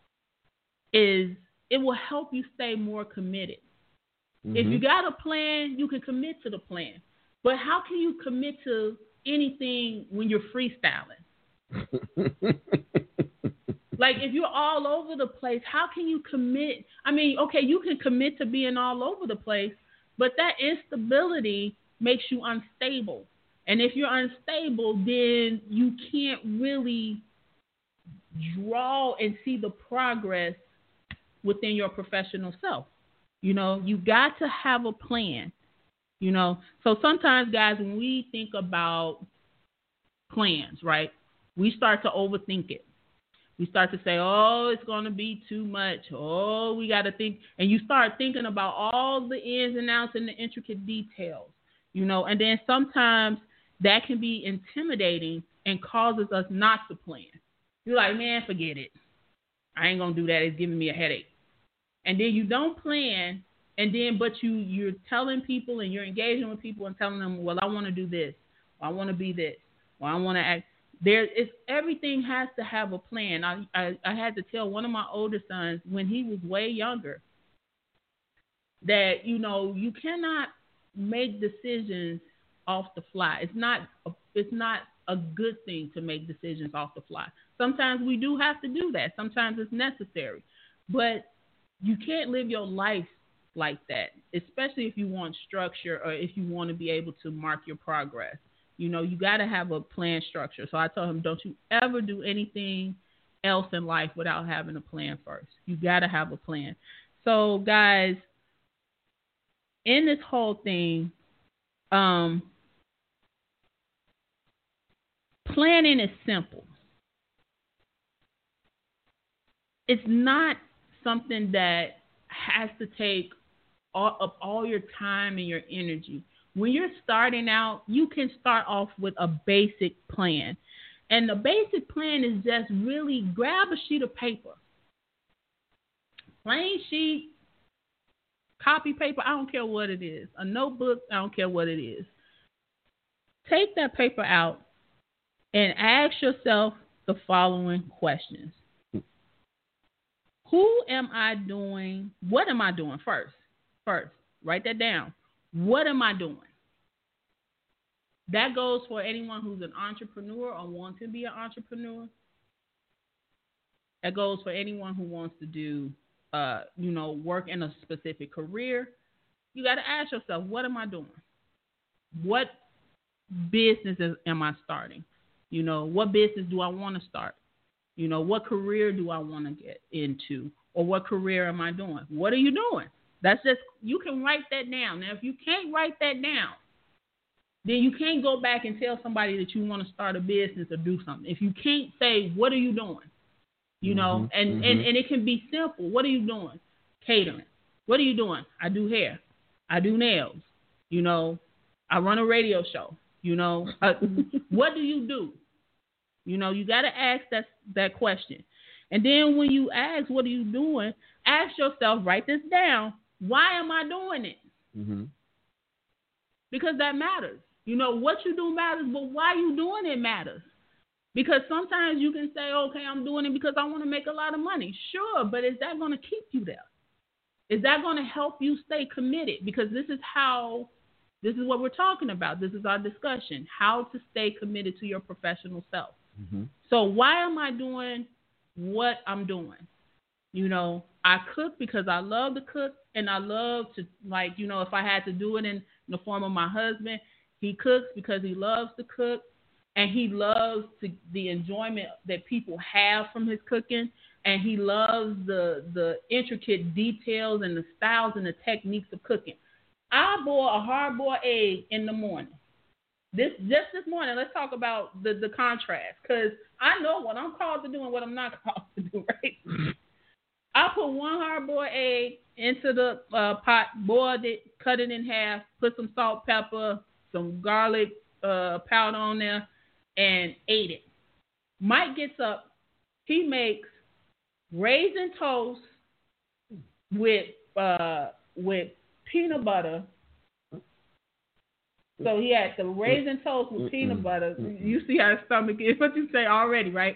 is it will help you stay more committed. Mm-hmm. If you got a plan, you can commit to the plan. But how can you commit to anything when you're freestyling? Like, if you're all over the place, how can you commit? I mean, okay, you can commit to being all over the place, but that instability makes you unstable. And if you're unstable, then you can't really draw and see the progress within your professional self. You know, you got to have a plan. You know, so sometimes, guys, when we think about plans, right, we start to overthink it. We start to say, oh, it's going to be too much. Oh, we got to think. And you start thinking about all the ins and outs and the intricate details, you know, and then sometimes that can be intimidating and causes us not to plan. You're like, man, forget it. I ain't going to do that. It's giving me a headache. And then you don't plan, And then, but you, you're telling people and you're engaging with people and telling them, well, I want to do this. Or I want to be this. Or I want to act. There is, everything has to have a plan. I, I, I had to tell one of my older sons when he was way younger that, you know, you cannot make decisions off the fly. It's not, a, it's not a good thing to make decisions off the fly. Sometimes we do have to do that. Sometimes it's necessary. But you can't live your life like that, especially if you want structure or if you want to be able to mark your progress. You know, you got to have a plan structure. So I told him, don't you ever do anything else in life without having a plan first. You got to have a plan. So, guys, in this whole thing, um, planning is simple. It's not something that has to take all, up all your time and your energy. When you're starting out, you can start off with a basic plan. And the basic plan is just really grab a sheet of paper. Plain sheet, copy paper, I don't care what it is. A notebook, I don't care what it is. Take that paper out and ask yourself the following questions. Who am I doing? What am I doing first? First, write that down. What am I doing? That goes for anyone who's an entrepreneur or wants to be an entrepreneur. That goes for anyone who wants to do, uh, you know, work in a specific career. You got to ask yourself, what am I doing? What business is, am I starting? You know, what business do I want to start? You know, what career do I want to get into? Or what career am I doing? What are you doing? That's just, you can write that down. Now, if you can't write that down, then you can't go back and tell somebody that you want to start a business or do something. If you can't say, what are you doing? You know, mm-hmm, and, mm-hmm. and, and it can be simple. What are you doing? Catering. What are you doing? I do hair. I do nails. You know, I run a radio show. You know, uh, what do you do? You know, you got to ask that, that question. And then when you ask, what are you doing? Ask yourself, write this down. Why am I doing it? Mm-hmm. Because that matters. You know, what you do matters, but why you doing it matters. Because sometimes you can say, okay, I'm doing it because I want to make a lot of money. Sure, but is that going to keep you there? Is that going to help you stay committed? Because this is how, this is what we're talking about. This is our discussion, how to stay committed to your professional self. Mm-hmm. So why am I doing what I'm doing? You know, I cook because I love to cook, and I love to, like, you know, if I had to do it in, in the form of my husband, he cooks because he loves to cook, and he loves to, the enjoyment that people have from his cooking, and he loves the the intricate details and the styles and the techniques of cooking. I boil a hard-boiled egg in the morning. This just this morning, let's talk about the, the contrast, because I know what I'm called to do and what I'm not called to do, right? I put one hard-boiled egg into the uh, pot, boiled it, cut it in half, put some salt, pepper, some garlic uh, powder on there, and ate it. Mike gets up. He makes raisin toast with uh, with peanut butter. So he had the raisin toast with peanut butter. You see how his stomach is. What you say already, right?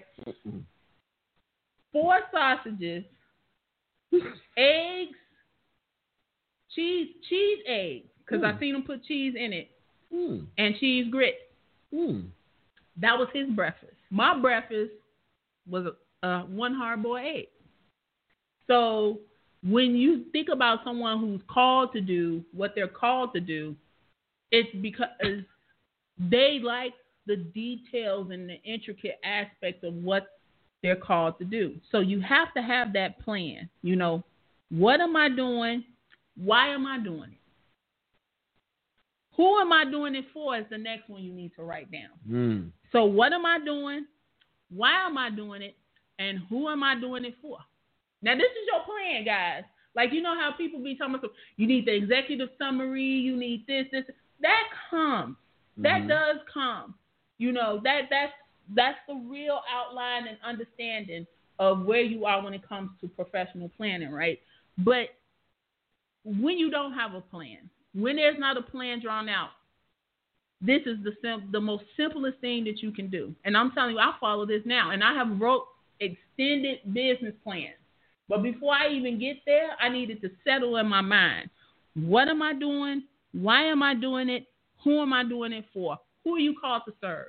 Four sausages, eggs, cheese, cheese eggs, because mm. I seen him put cheese in it, mm. and cheese grits. Mm. That was his breakfast. My breakfast was uh, one hard-boiled egg. So when you think about someone who's called to do what they're called to do, it's because they like the details and the intricate aspects of what they're called to do. So you have to have that plan. You know, what am I doing? Why am I doing it? Who am I doing it for is the next one you need to write down. Mm. So what am I doing? Why am I doing it? And who am I doing it for? Now, this is your plan, guys. Like, you know how people be talking about, you need the executive summary, you need this, this. That comes. That mm-hmm. does come. You know, that that's that's the real outline and understanding of where you are when it comes to professional planning, right? But when you don't have a plan, when there's not a plan drawn out, this is the sim- the most simplest thing that you can do. And I'm telling you, I follow this now. And I have wrote extended business plans. But before I even get there, I needed to settle in my mind. What am I doing? Why am I doing it? Who am I doing it for? Who are you called to serve?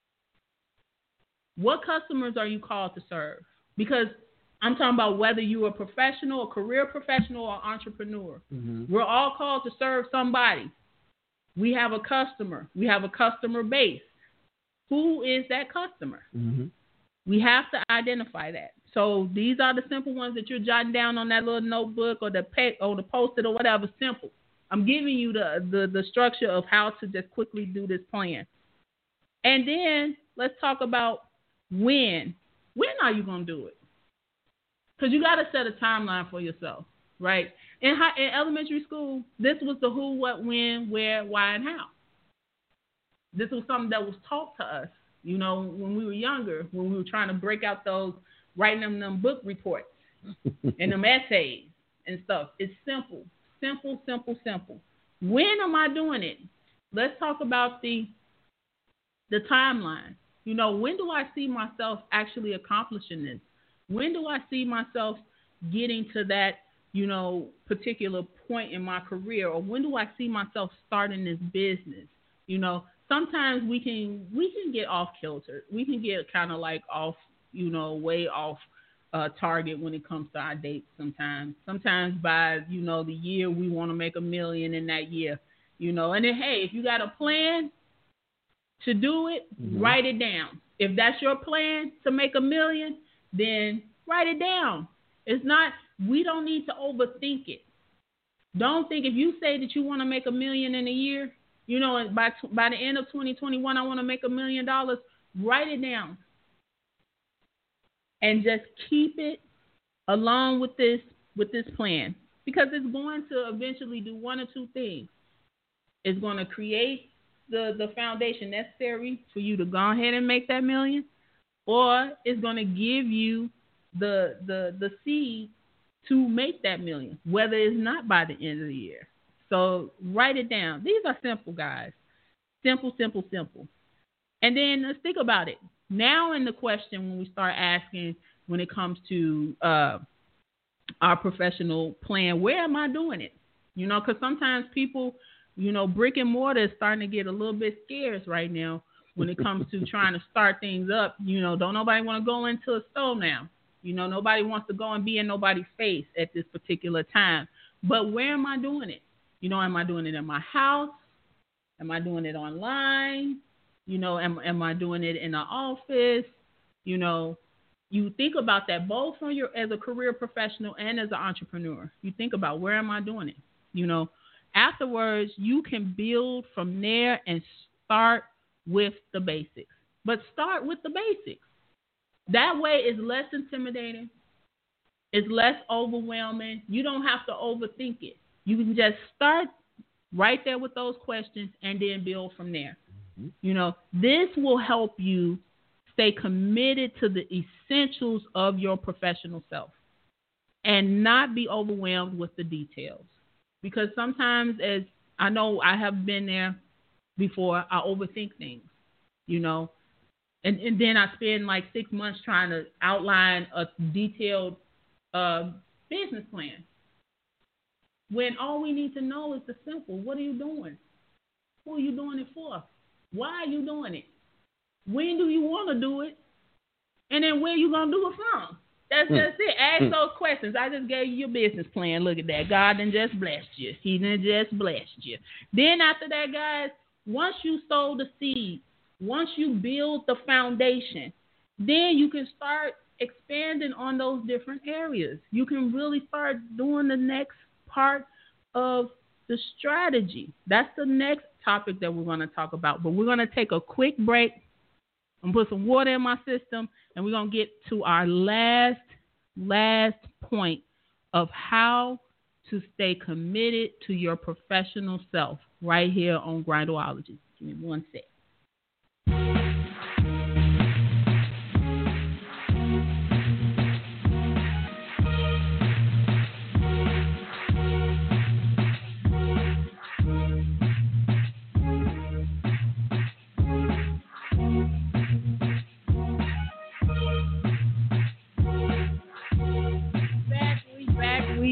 What customers are you called to serve? Because I'm talking about whether you're a professional, a career professional, or entrepreneur. Mm-hmm. We're all called to serve somebody. We have a customer. We have a customer base. Who is that customer? Mm-hmm. We have to identify that. So these are the simple ones that you're jotting down on that little notebook or the pay, or the post-it or whatever. Simple. I'm giving you the, the, the structure of how to just quickly do this plan. And then let's talk about when. When are you going to do it? Because you got to set a timeline for yourself, right? In, high, in elementary school, this was the who, what, when, where, why, and how. This was something that was taught to us, you know, when we were younger, when we were trying to break out those, writing them, them book reports and them essays and stuff. It's simple, simple, simple, simple. When am I doing it? Let's talk about the the timeline. You know, when do I see myself actually accomplishing this? When do I see myself getting to that, you know, particular point in my career? Or when do I see myself starting this business? You know, sometimes we can we can get off kilter. We can get kind of like off, you know, way off uh, target when it comes to our dates sometimes. Sometimes by, you know, the year we want to make a million in that year, you know. And then, hey, if you got a plan to do it, mm-hmm. write it down. If that's your plan to make a million, then write it down. It's not, we don't need to overthink it. Don't think if you say that you want to make a million in a year, you know, by by the end of twenty twenty-one, I want to make a million dollars, write it down. And just keep it along with this with this plan. Because it's going to eventually do one or two things. It's going to create the, the foundation necessary for you to go ahead and make that million, or it's going to give you the the the seed to make that million, whether it's not by the end of the year. So write it down. These are simple, guys. Simple, simple, simple. And then let's think about it. Now in the question, when we start asking when it comes to uh, our professional plan, where am I doing it? You know, because sometimes people, you know, brick and mortar is starting to get a little bit scarce right now when it comes to trying to start things up. You know, don't nobody want to go into a store now. You know, nobody wants to go and be in nobody's face at this particular time. But where am I doing it? You know, am I doing it in my house? Am I doing it online? You know, am, am I doing it in the office? You know, you think about that both on your as a career professional and as an entrepreneur. You think about, where am I doing it? You know, afterwards, you can build from there and start with the basics. But start with the basics. That way it's less intimidating. It's less overwhelming. You don't have to overthink it. You can just start right there with those questions and then build from there. Mm-hmm. You know, this will help you stay committed to the essentials of your professional self and not be overwhelmed with the details. Because sometimes, as I know I have been there before, I overthink things, you know, and, and then I spend like six months trying to outline a detailed uh, business plan. When all we need to know is the simple. What are you doing? Who are you doing it for? Why are you doing it? When do you want to do it? And then where are you going to do it from? That's mm. just it. Ask mm. those questions. I just gave you your business plan. Look at that. God done just blessed you. He done just blessed you. Then after that, guys, once you sow the seed, once you build the foundation, then you can start expanding on those different areas. You can really start doing the next part of the strategy. That's the next topic that we're going to talk about. But we're going to take a quick break and put some water in my system, and we're going to get to our last, last point of how to stay committed to your professional self right here on Grindology. Give me one sec.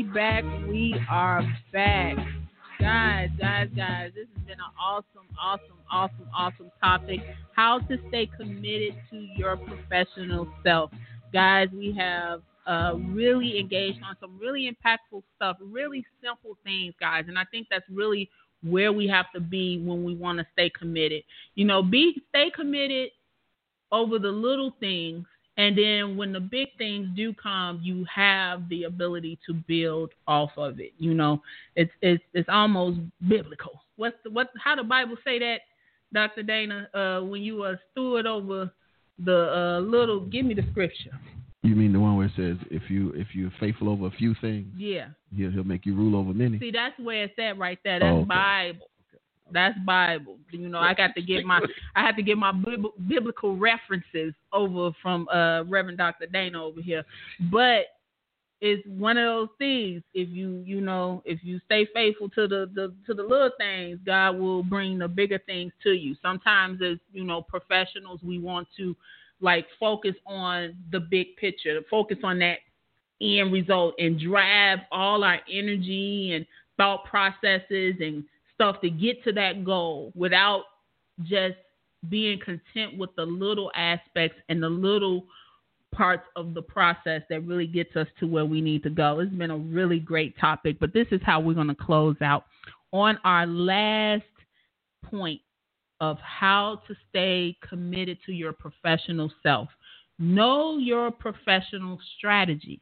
back. We are back. Guys, guys, guys, this has been an awesome, awesome, awesome, awesome topic. How to stay committed to your professional self. Guys, we have uh, really engaged on some really impactful stuff, really simple things, guys. And I think that's really where we have to be when we want to stay committed. You know, be stay committed over the little things. And then when the big things do come, you have the ability to build off of it. You know, it's it's it's almost biblical. What's the, what? How the Bible say that, Doctor Dana? Uh, when you uh, steward over the uh, little, give me the scripture. You mean the one where it says, if you if you're faithful over a few things, yeah, he'll, he'll make you rule over many. See, that's where it's at right there. That's oh, okay. Bible. That's Bible. You know, I got to get my I had to get my bib- biblical references over from uh, Reverend Doctor Dana over here. But it's one of those things. If you you know if you stay faithful to the, the to the little things, God will bring the bigger things to you. Sometimes as you know professionals, we want to like focus on the big picture, focus on that end result, and drive all our energy and thought processes and stuff to get to that goal without just being content with the little aspects and the little parts of the process that really gets us to where we need to go. It's been a really great topic, but this is how we're going to close out on our last point of how to stay committed to your professional self. Know your professional strategy.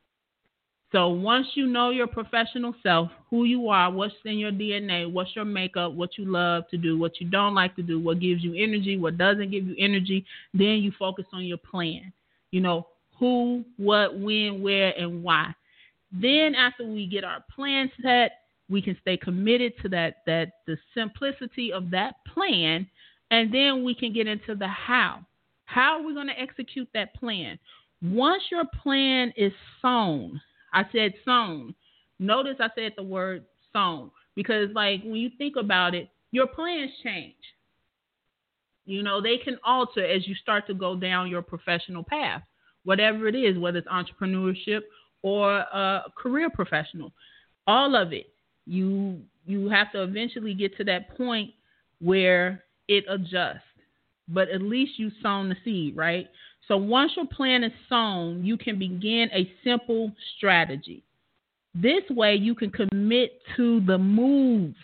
So once you know your professional self, who you are, what's in your D N A, what's your makeup, what you love to do, what you don't like to do, what gives you energy, what doesn't give you energy, then you focus on your plan. You know, who, what, when, where, and why. Then after we get our plan set, we can stay committed to that, that the simplicity of that plan, and then we can get into the how. How are we going to execute that plan? Once your plan is sown, I said sown. Notice I said the word sown because, like, when you think about it, your plans change. You know, they can alter as you start to go down your professional path, whatever it is, whether it's entrepreneurship or a career professional, all of it. You you have to eventually get to that point where it adjusts, but at least you sown the seed, right? So once your plan is sown, you can begin a simple strategy. This way you can commit to the moves.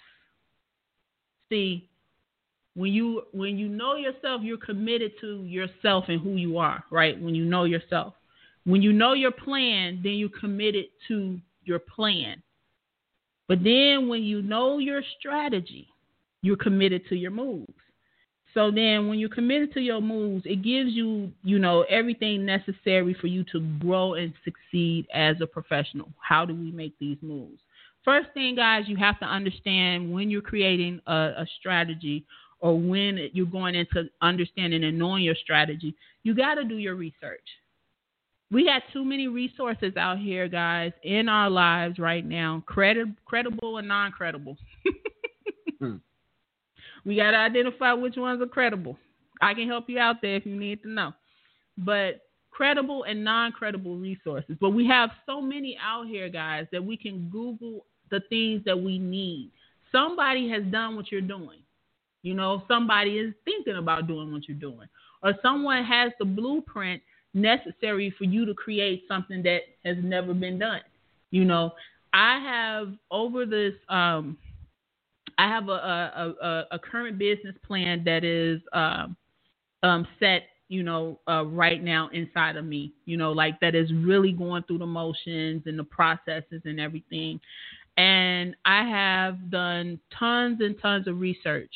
See, when you when you know yourself, you're committed to yourself and who you are, right? When you know yourself. When you know your plan, then you're committed to your plan. But then when you know your strategy, you're committed to your moves. So then when you're committed to your moves, it gives you, you know, everything necessary for you to grow and succeed as a professional. How do we make these moves? First thing, guys, you have to understand when you're creating a, a strategy or when you're going into understanding and knowing your strategy, you got to do your research. We got too many resources out here, guys, in our lives right now, credi- credible and non-credible. hmm. We got to identify which ones are credible. I can help you out there if you need to know. But credible and non-credible resources. But we have so many out here, guys, that we can Google the things that we need. Somebody has done what you're doing. You know, somebody is thinking about doing what you're doing. Or someone has the blueprint necessary for you to create something that has never been done. You know, I have over this... Um, I have a, a, a, a current business plan that is um, um, set, you know, uh, right now inside of me, you know, like that is really going through the motions and the processes and everything. And I have done tons and tons of research.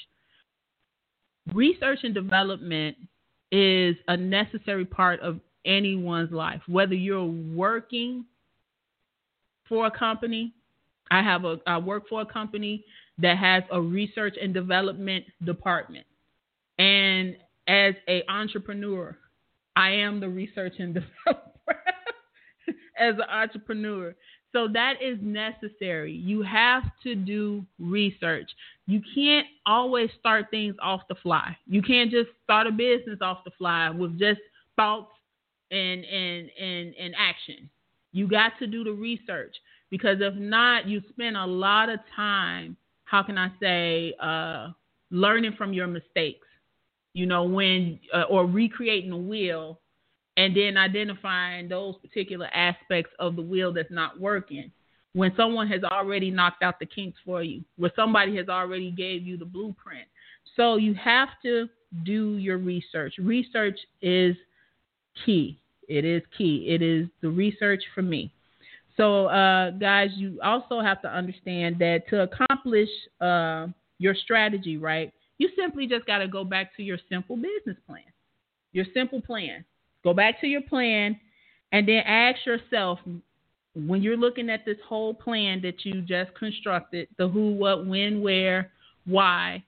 Research and development is a necessary part of anyone's life, whether you're working for a company. I have a, I work for a company that has a research and development department. And as an entrepreneur, I am the research and developer as an entrepreneur. So that is necessary. You have to do research. You can't always start things off the fly. You can't just start a business off the fly with just thoughts and and and, and action. You got to do the research. Because if not, you spend a lot of time, how can I say, uh, learning from your mistakes, you know, when, uh, or recreating the wheel and then identifying those particular aspects of the wheel that's not working. When someone has already knocked out the kinks for you, where somebody has already gave you the blueprint. So you have to do your research. Research is key. It is key. It is the research for me. So, uh, guys, you also have to understand that to accomplish uh, your strategy, right, you simply just got to go back to your simple business plan. Your simple plan. Go back to your plan and then ask yourself, when you're looking at this whole plan that you just constructed, the who, what, when, where, why,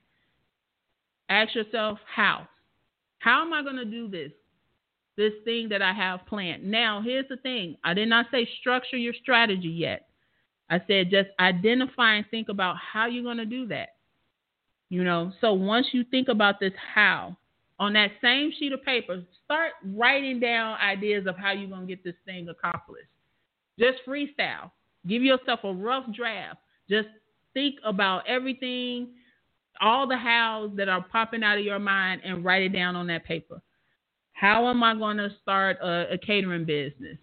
ask yourself how. How am I going to do this? This thing that I have planned. Now, here's the thing. I did not say structure your strategy yet. I said just identify and think about how you're going to do that. You know, so once you think about this how, on that same sheet of paper, start writing down ideas of how you're going to get this thing accomplished. Just freestyle. Give yourself a rough draft. Just think about everything, all the hows that are popping out of your mind, and write it down on that paper. How am I going to start a, a catering business?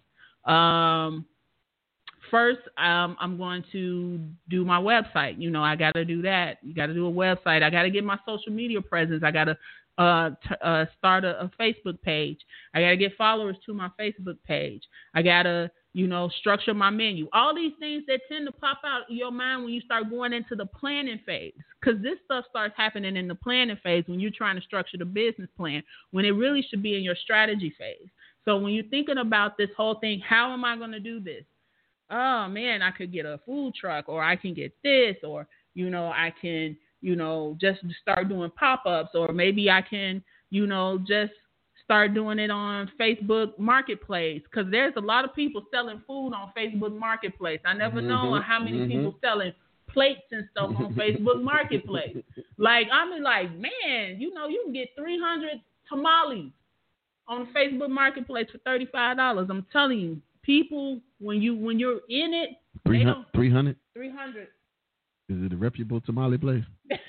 Um, first, um, I'm going to do my website. You know, I got to do that. You got to do a website. I got to get my social media presence. I got to uh, t- uh, start a, a Facebook page. I got to get followers to my Facebook page. I got to, you know, structure my menu. All these things that tend to pop out of your mind when you start going into the planning phase. Because this stuff starts happening in the planning phase when you're trying to structure the business plan, when it really should be in your strategy phase. So when you're thinking about this whole thing, how am I going to do this? Oh, man, I could get a food truck, or I can get this, or, you know, I can, you know, just start doing pop-ups, or maybe I can, you know, just start doing it on Facebook Marketplace, because there's a lot of people selling food on Facebook Marketplace. I never Mm-hmm, know how many mm-hmm. people selling plates and stuff on Facebook Marketplace. Like, I mean, like, man, you know, you can get three hundred tamales on Facebook Marketplace for thirty-five dollars. I'm telling you, people, when, you, when you're in it, three hundred? three hundred? three hundred. Is it a reputable tamale place?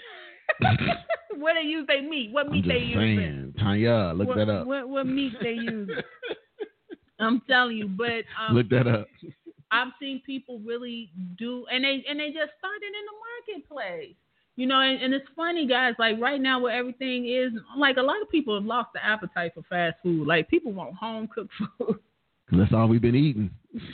What they use they meat? What meat I'm they just use? saying. Tanya, look what, that up. What, what meat they use? I'm telling you, but um, look that up. I've seen people really do, and they and they just started in the marketplace, you know. And, and it's funny, guys. Like right now, where everything is, like a lot of people have lost the appetite for fast food. Like people want home cooked food. That's all we've been eating.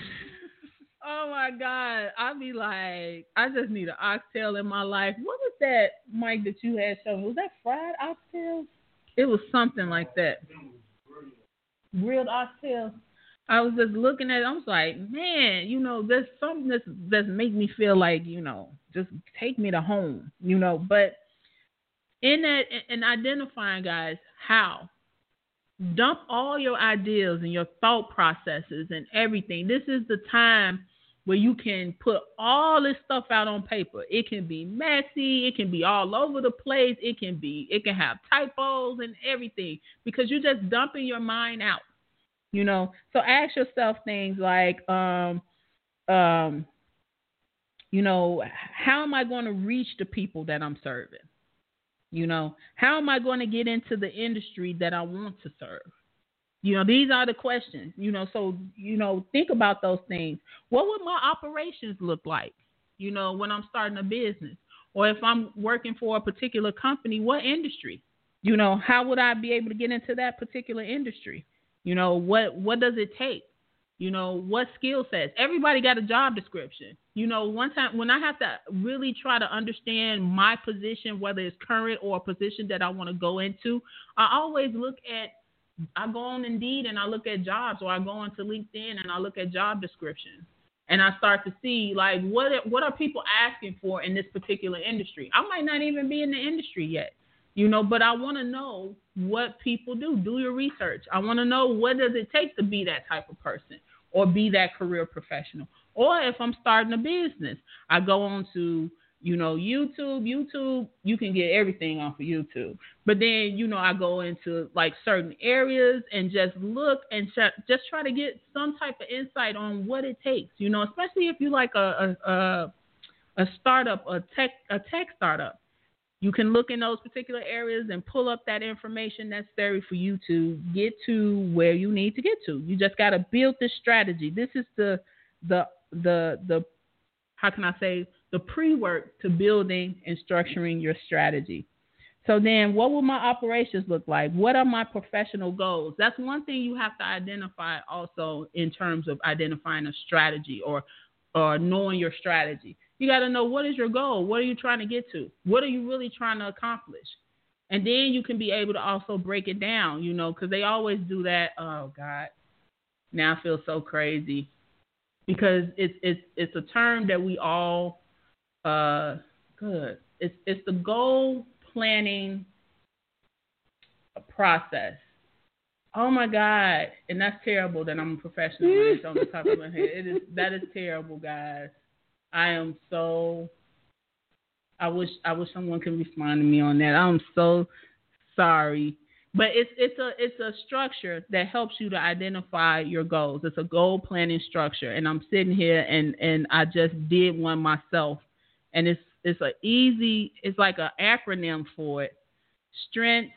Oh my God. I'd be like, I just need an oxtail in my life. What was that, Mike, that you had shown? Was that fried oxtail? It was something like that. Grilled oxtail. I was just looking at it. I was like, man, you know, there's something that's that's make me feel like, you know, just take me to home, you know. But in that, in identifying, guys, how dump all your ideas and your thought processes and everything. This is the time where you can put all this stuff out on paper. It can be messy. It can be all over the place. It can be, it can have typos and everything because you're just dumping your mind out, you know? So ask yourself things like, um, um, you know, how am I going to reach the people that I'm serving? You know, how am I going to get into the industry that I want to serve? You know, these are the questions, you know, so, you know, think about those things. What would my operations look like, you know, when I'm starting a business? Or if I'm working for a particular company, what industry? You know, how would I be able to get into that particular industry? You know, what, what does it take? You know, what skill sets? Everybody got a job description. You know, one time when I have to really try to understand my position, whether it's current or a position that I want to go into, I always look at, I go on Indeed and I look at jobs, or I go onto LinkedIn and I look at job descriptions. And I start to see, like, what what are people asking for in this particular industry? I might not even be in the industry yet, you know, but I want to know what people do. Do your research. I want to know what does it take to be that type of person or be that career professional. Or if I'm starting a business, I go on to You know, YouTube, YouTube, you can get everything off of YouTube. But then, you know, I go into like certain areas and just look and ch- just try to get some type of insight on what it takes, you know, especially if you like a, a, a, a startup, a tech, a tech startup. You can look in those particular areas and pull up that information necessary for you to get to where you need to get to. You just got to build this strategy. This is the, the, the, the, how can I say, the pre-work to building and structuring your strategy. So then what will my operations look like? What are my professional goals? That's one thing you have to identify also in terms of identifying a strategy or, or knowing your strategy. You got to know, what is your goal? What are you trying to get to? What are you really trying to accomplish? And then you can be able to also break it down, you know, because they always do that. Oh, God. Now I feel so crazy because it's it's it's a term that we all Uh, good. It's it's the goal planning process. Oh my God, and that's terrible that I'm a professional when it's on the top of my head. It is that is terrible, guys. I am so. I wish I wish someone could respond to me on that. I'm so sorry, but it's it's a it's a structure that helps you to identify your goals. It's a goal planning structure, and I'm sitting here and and I just did one myself. And it's it's a easy, it's like an acronym for it. Strengths.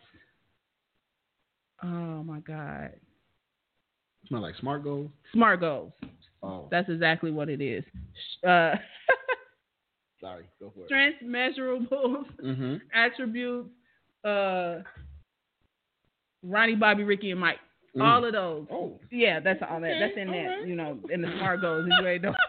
Oh my God. Smell like SMART goals? SMART goals. Oh. That's exactly what it is. Uh, Sorry, go for it. Strengths, measurables, mm-hmm. attributes, uh, Ronnie, Bobby, Ricky, and Mike. Mm. All of those. Oh. Yeah, that's all that. Okay, That's in all that, right. you know, in the SMART goals. You already know.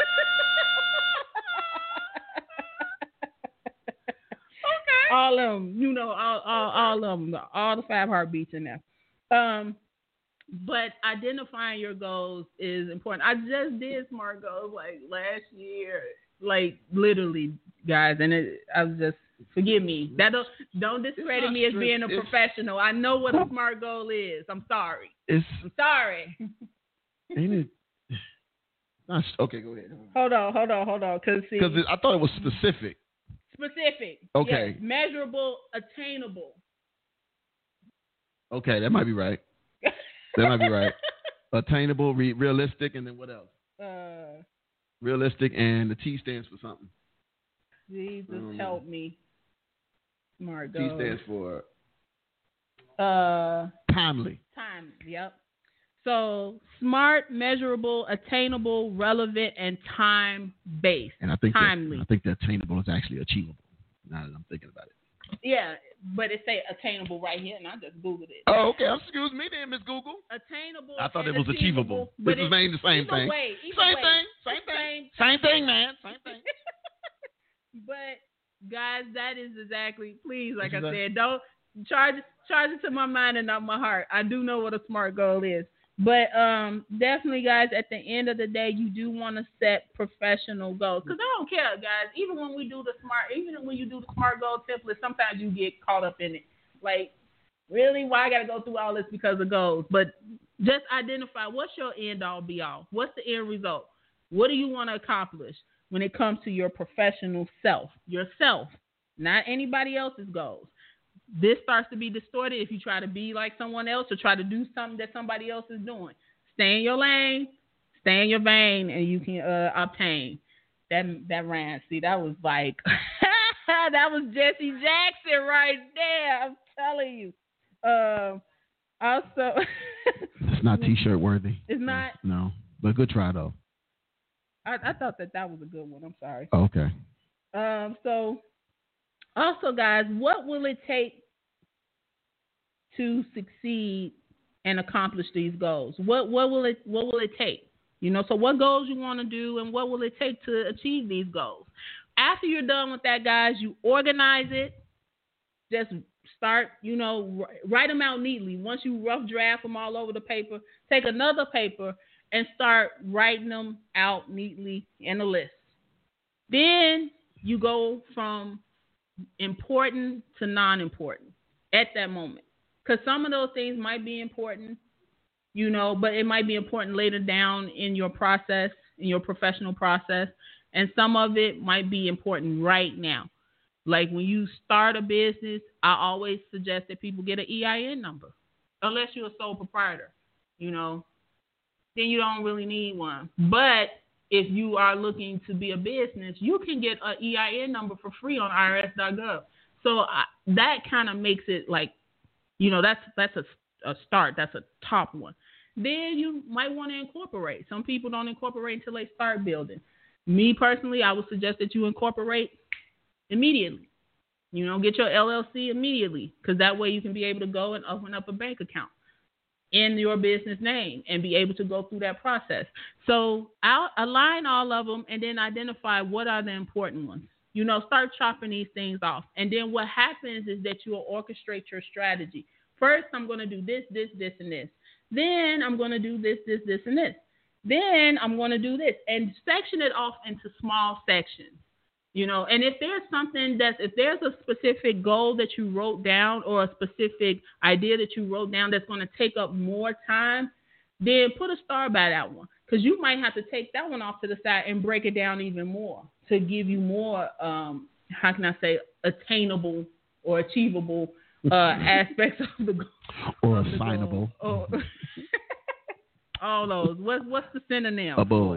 All of them, you know, all, all, all of them, all the five heartbeats in there. Um, but identifying your goals is important. I just did SMART goals like last year, like literally, guys, and it, I was just, forgive me. That don't, don't discredit me as strict. being a It's, professional. I know what a SMART goal is. I'm sorry. It's I'm sorry. ain't it? Not, okay, go ahead. Hold on, hold on, hold on, because see, Because I thought it was specific. specific, Okay. yes, measurable, attainable. Okay, that might be right. That might be right. Attainable, re- realistic, and then what else? Uh, Realistic, and the T stands for something. Jesus Um, help me. SMART T goals. stands for Uh, timely. time. Yep. So smart, measurable, attainable, relevant, and time-based. And I think timely. That, I think the attainable is actually achievable. Now that I'm thinking about it. Yeah, but it say attainable right here, and I just googled it. Oh, okay. Excuse me, then, Miss Google. Attainable. I thought and it was achievable. but This is it- mainly the same either thing. Way, either Same way, thing. Same it's thing. Same, Same thing, man. Same thing. But guys, that is exactly. Please, like What I you say? said, don't charge charge it to my mind and not my heart. I do know what a SMART goal is. But um, definitely, guys, at the end of the day, you do want to set professional goals. Because I don't care, guys. Even when we do the SMART, even when you do the SMART goal template, sometimes you get caught up in it. Like, really, why I got to go through all this because of goals? But just identify what's your end-all, be-all. What's the end result? What do you want to accomplish when it comes to your professional self? Yourself, not anybody else's goals. This starts to be distorted if you try to be like someone else or try to do something that somebody else is doing. Stay in your lane, stay in your vein, and you can uh, obtain. That that ran. See, that was like, that was Jesse Jackson right there. I'm telling you. Um, also, It's not T-shirt worthy. It's not? No, but good try though. I, I thought that that was a good one. I'm sorry. Oh, okay. Um, so, also, guys, what will it take to succeed and accomplish these goals? What what will it what will it take? You know, so what goals you want to do and what will it take to achieve these goals? After you're done with that, guys, you organize it. Just start, you know, write them out neatly. Once you rough draft them all over the paper, take another paper and start writing them out neatly in a list. Then you go from important to non-important at that moment. Because some of those things might be important, you know, but it might be important later down in your process, in your professional process. And some of it might be important right now. Like when you start a business, I always suggest that people get an E I N number. Unless you're a sole proprietor, you know, then you don't really need one. But if you are looking to be a business, you can get an E I N number for free on I R S dot gov. So I, that kind of makes it like, you know, that's that's a, a start. That's a top one. Then you might want to incorporate. Some people don't incorporate until they start building. Me personally, I would suggest that you incorporate immediately. You know, get your L L C immediately, because that way you can be able to go and open up a bank account in your business name and be able to go through that process. So I'll align all of them and then identify what are the important ones. You know, start chopping these things off. And then what happens is that you'll orchestrate your strategy. First, I'm going to do this, this, this, and this. Then I'm going to do this, this, this, and this. Then I'm going to do this. And section it off into small sections. You know, and if there's something that's, if there's a specific goal that you wrote down or a specific idea that you wrote down that's going to take up more time, then put a star by that one. Because you might have to take that one off to the side and break it down even more to give you more, um, how can I say, attainable or achievable uh, aspects of the goal. Or assignable. Oh. All those. What, what's the synonym? Above.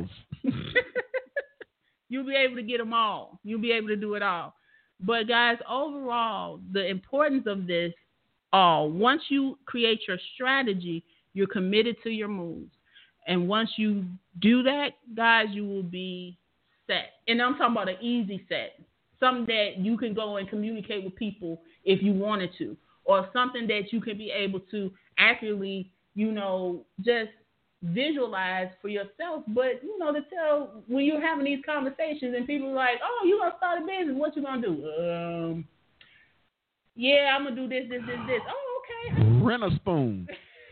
You'll be able to get them all. You'll be able to do it all. But, guys, overall, the importance of this all, once you create your strategy, you're committed to your moves. And once you do that, guys, you will be set. And I'm talking about an easy set, something that you can go and communicate with people if you wanted to, or something that you can be able to accurately, you know, just visualize for yourself. But, you know, to tell when you're having these conversations and people are like, oh, you're going to start a business, what you going to do? Um, yeah, I'm going to do this, this, this, this. Oh, okay. Rent a spoon.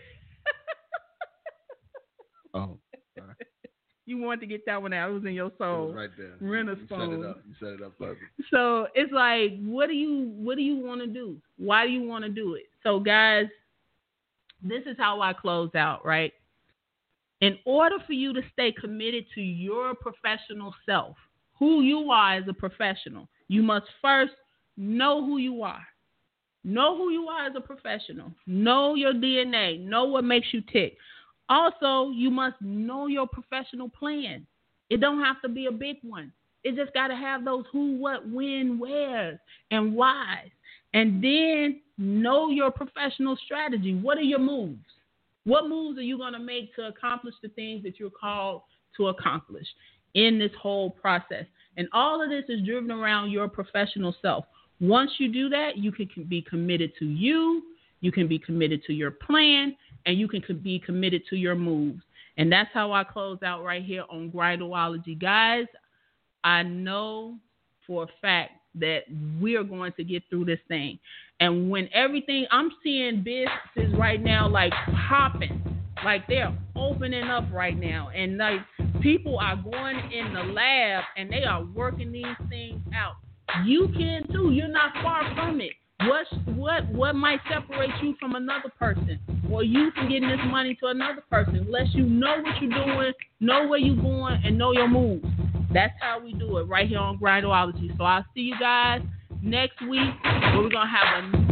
Oh, sorry. You wanted to get that one out. It was in your soul. It was right there. Rent a you spoon. set it up. You set it up perfect. So it's like, what do you what do you want to do? Why do you want to do it? So, guys, this is how I close out, right? In order for you to stay committed to your professional self, who you are as a professional, you must first know who you are. Know who you are as a professional. Know your D N A. Know what makes you tick. Also, you must know your professional plan. It don't have to be a big one. It just got to have those who, what, when, wheres, and whys. And then know your professional strategy. What are your moves? What moves are you going to make to accomplish the things that you're called to accomplish in this whole process? And all of this is driven around your professional self. Once you do that, you can be committed to you, you can be committed to your plan, and you can be committed to your moves. And that's how I close out right here on Grindology. Guys, I know for a fact that we are going to get through this thing. And when everything, I'm seeing businesses right now like popping, like they're opening up right now. And like people are going in the lab and they are working these things out. You can too. You're not far from it. What what what might separate you from another person, or you from getting this money to another person, unless you know what you're doing, know where you're going, and know your moves. That's how we do it right here on Grindology. So I'll see you guys next week, where we're gonna have a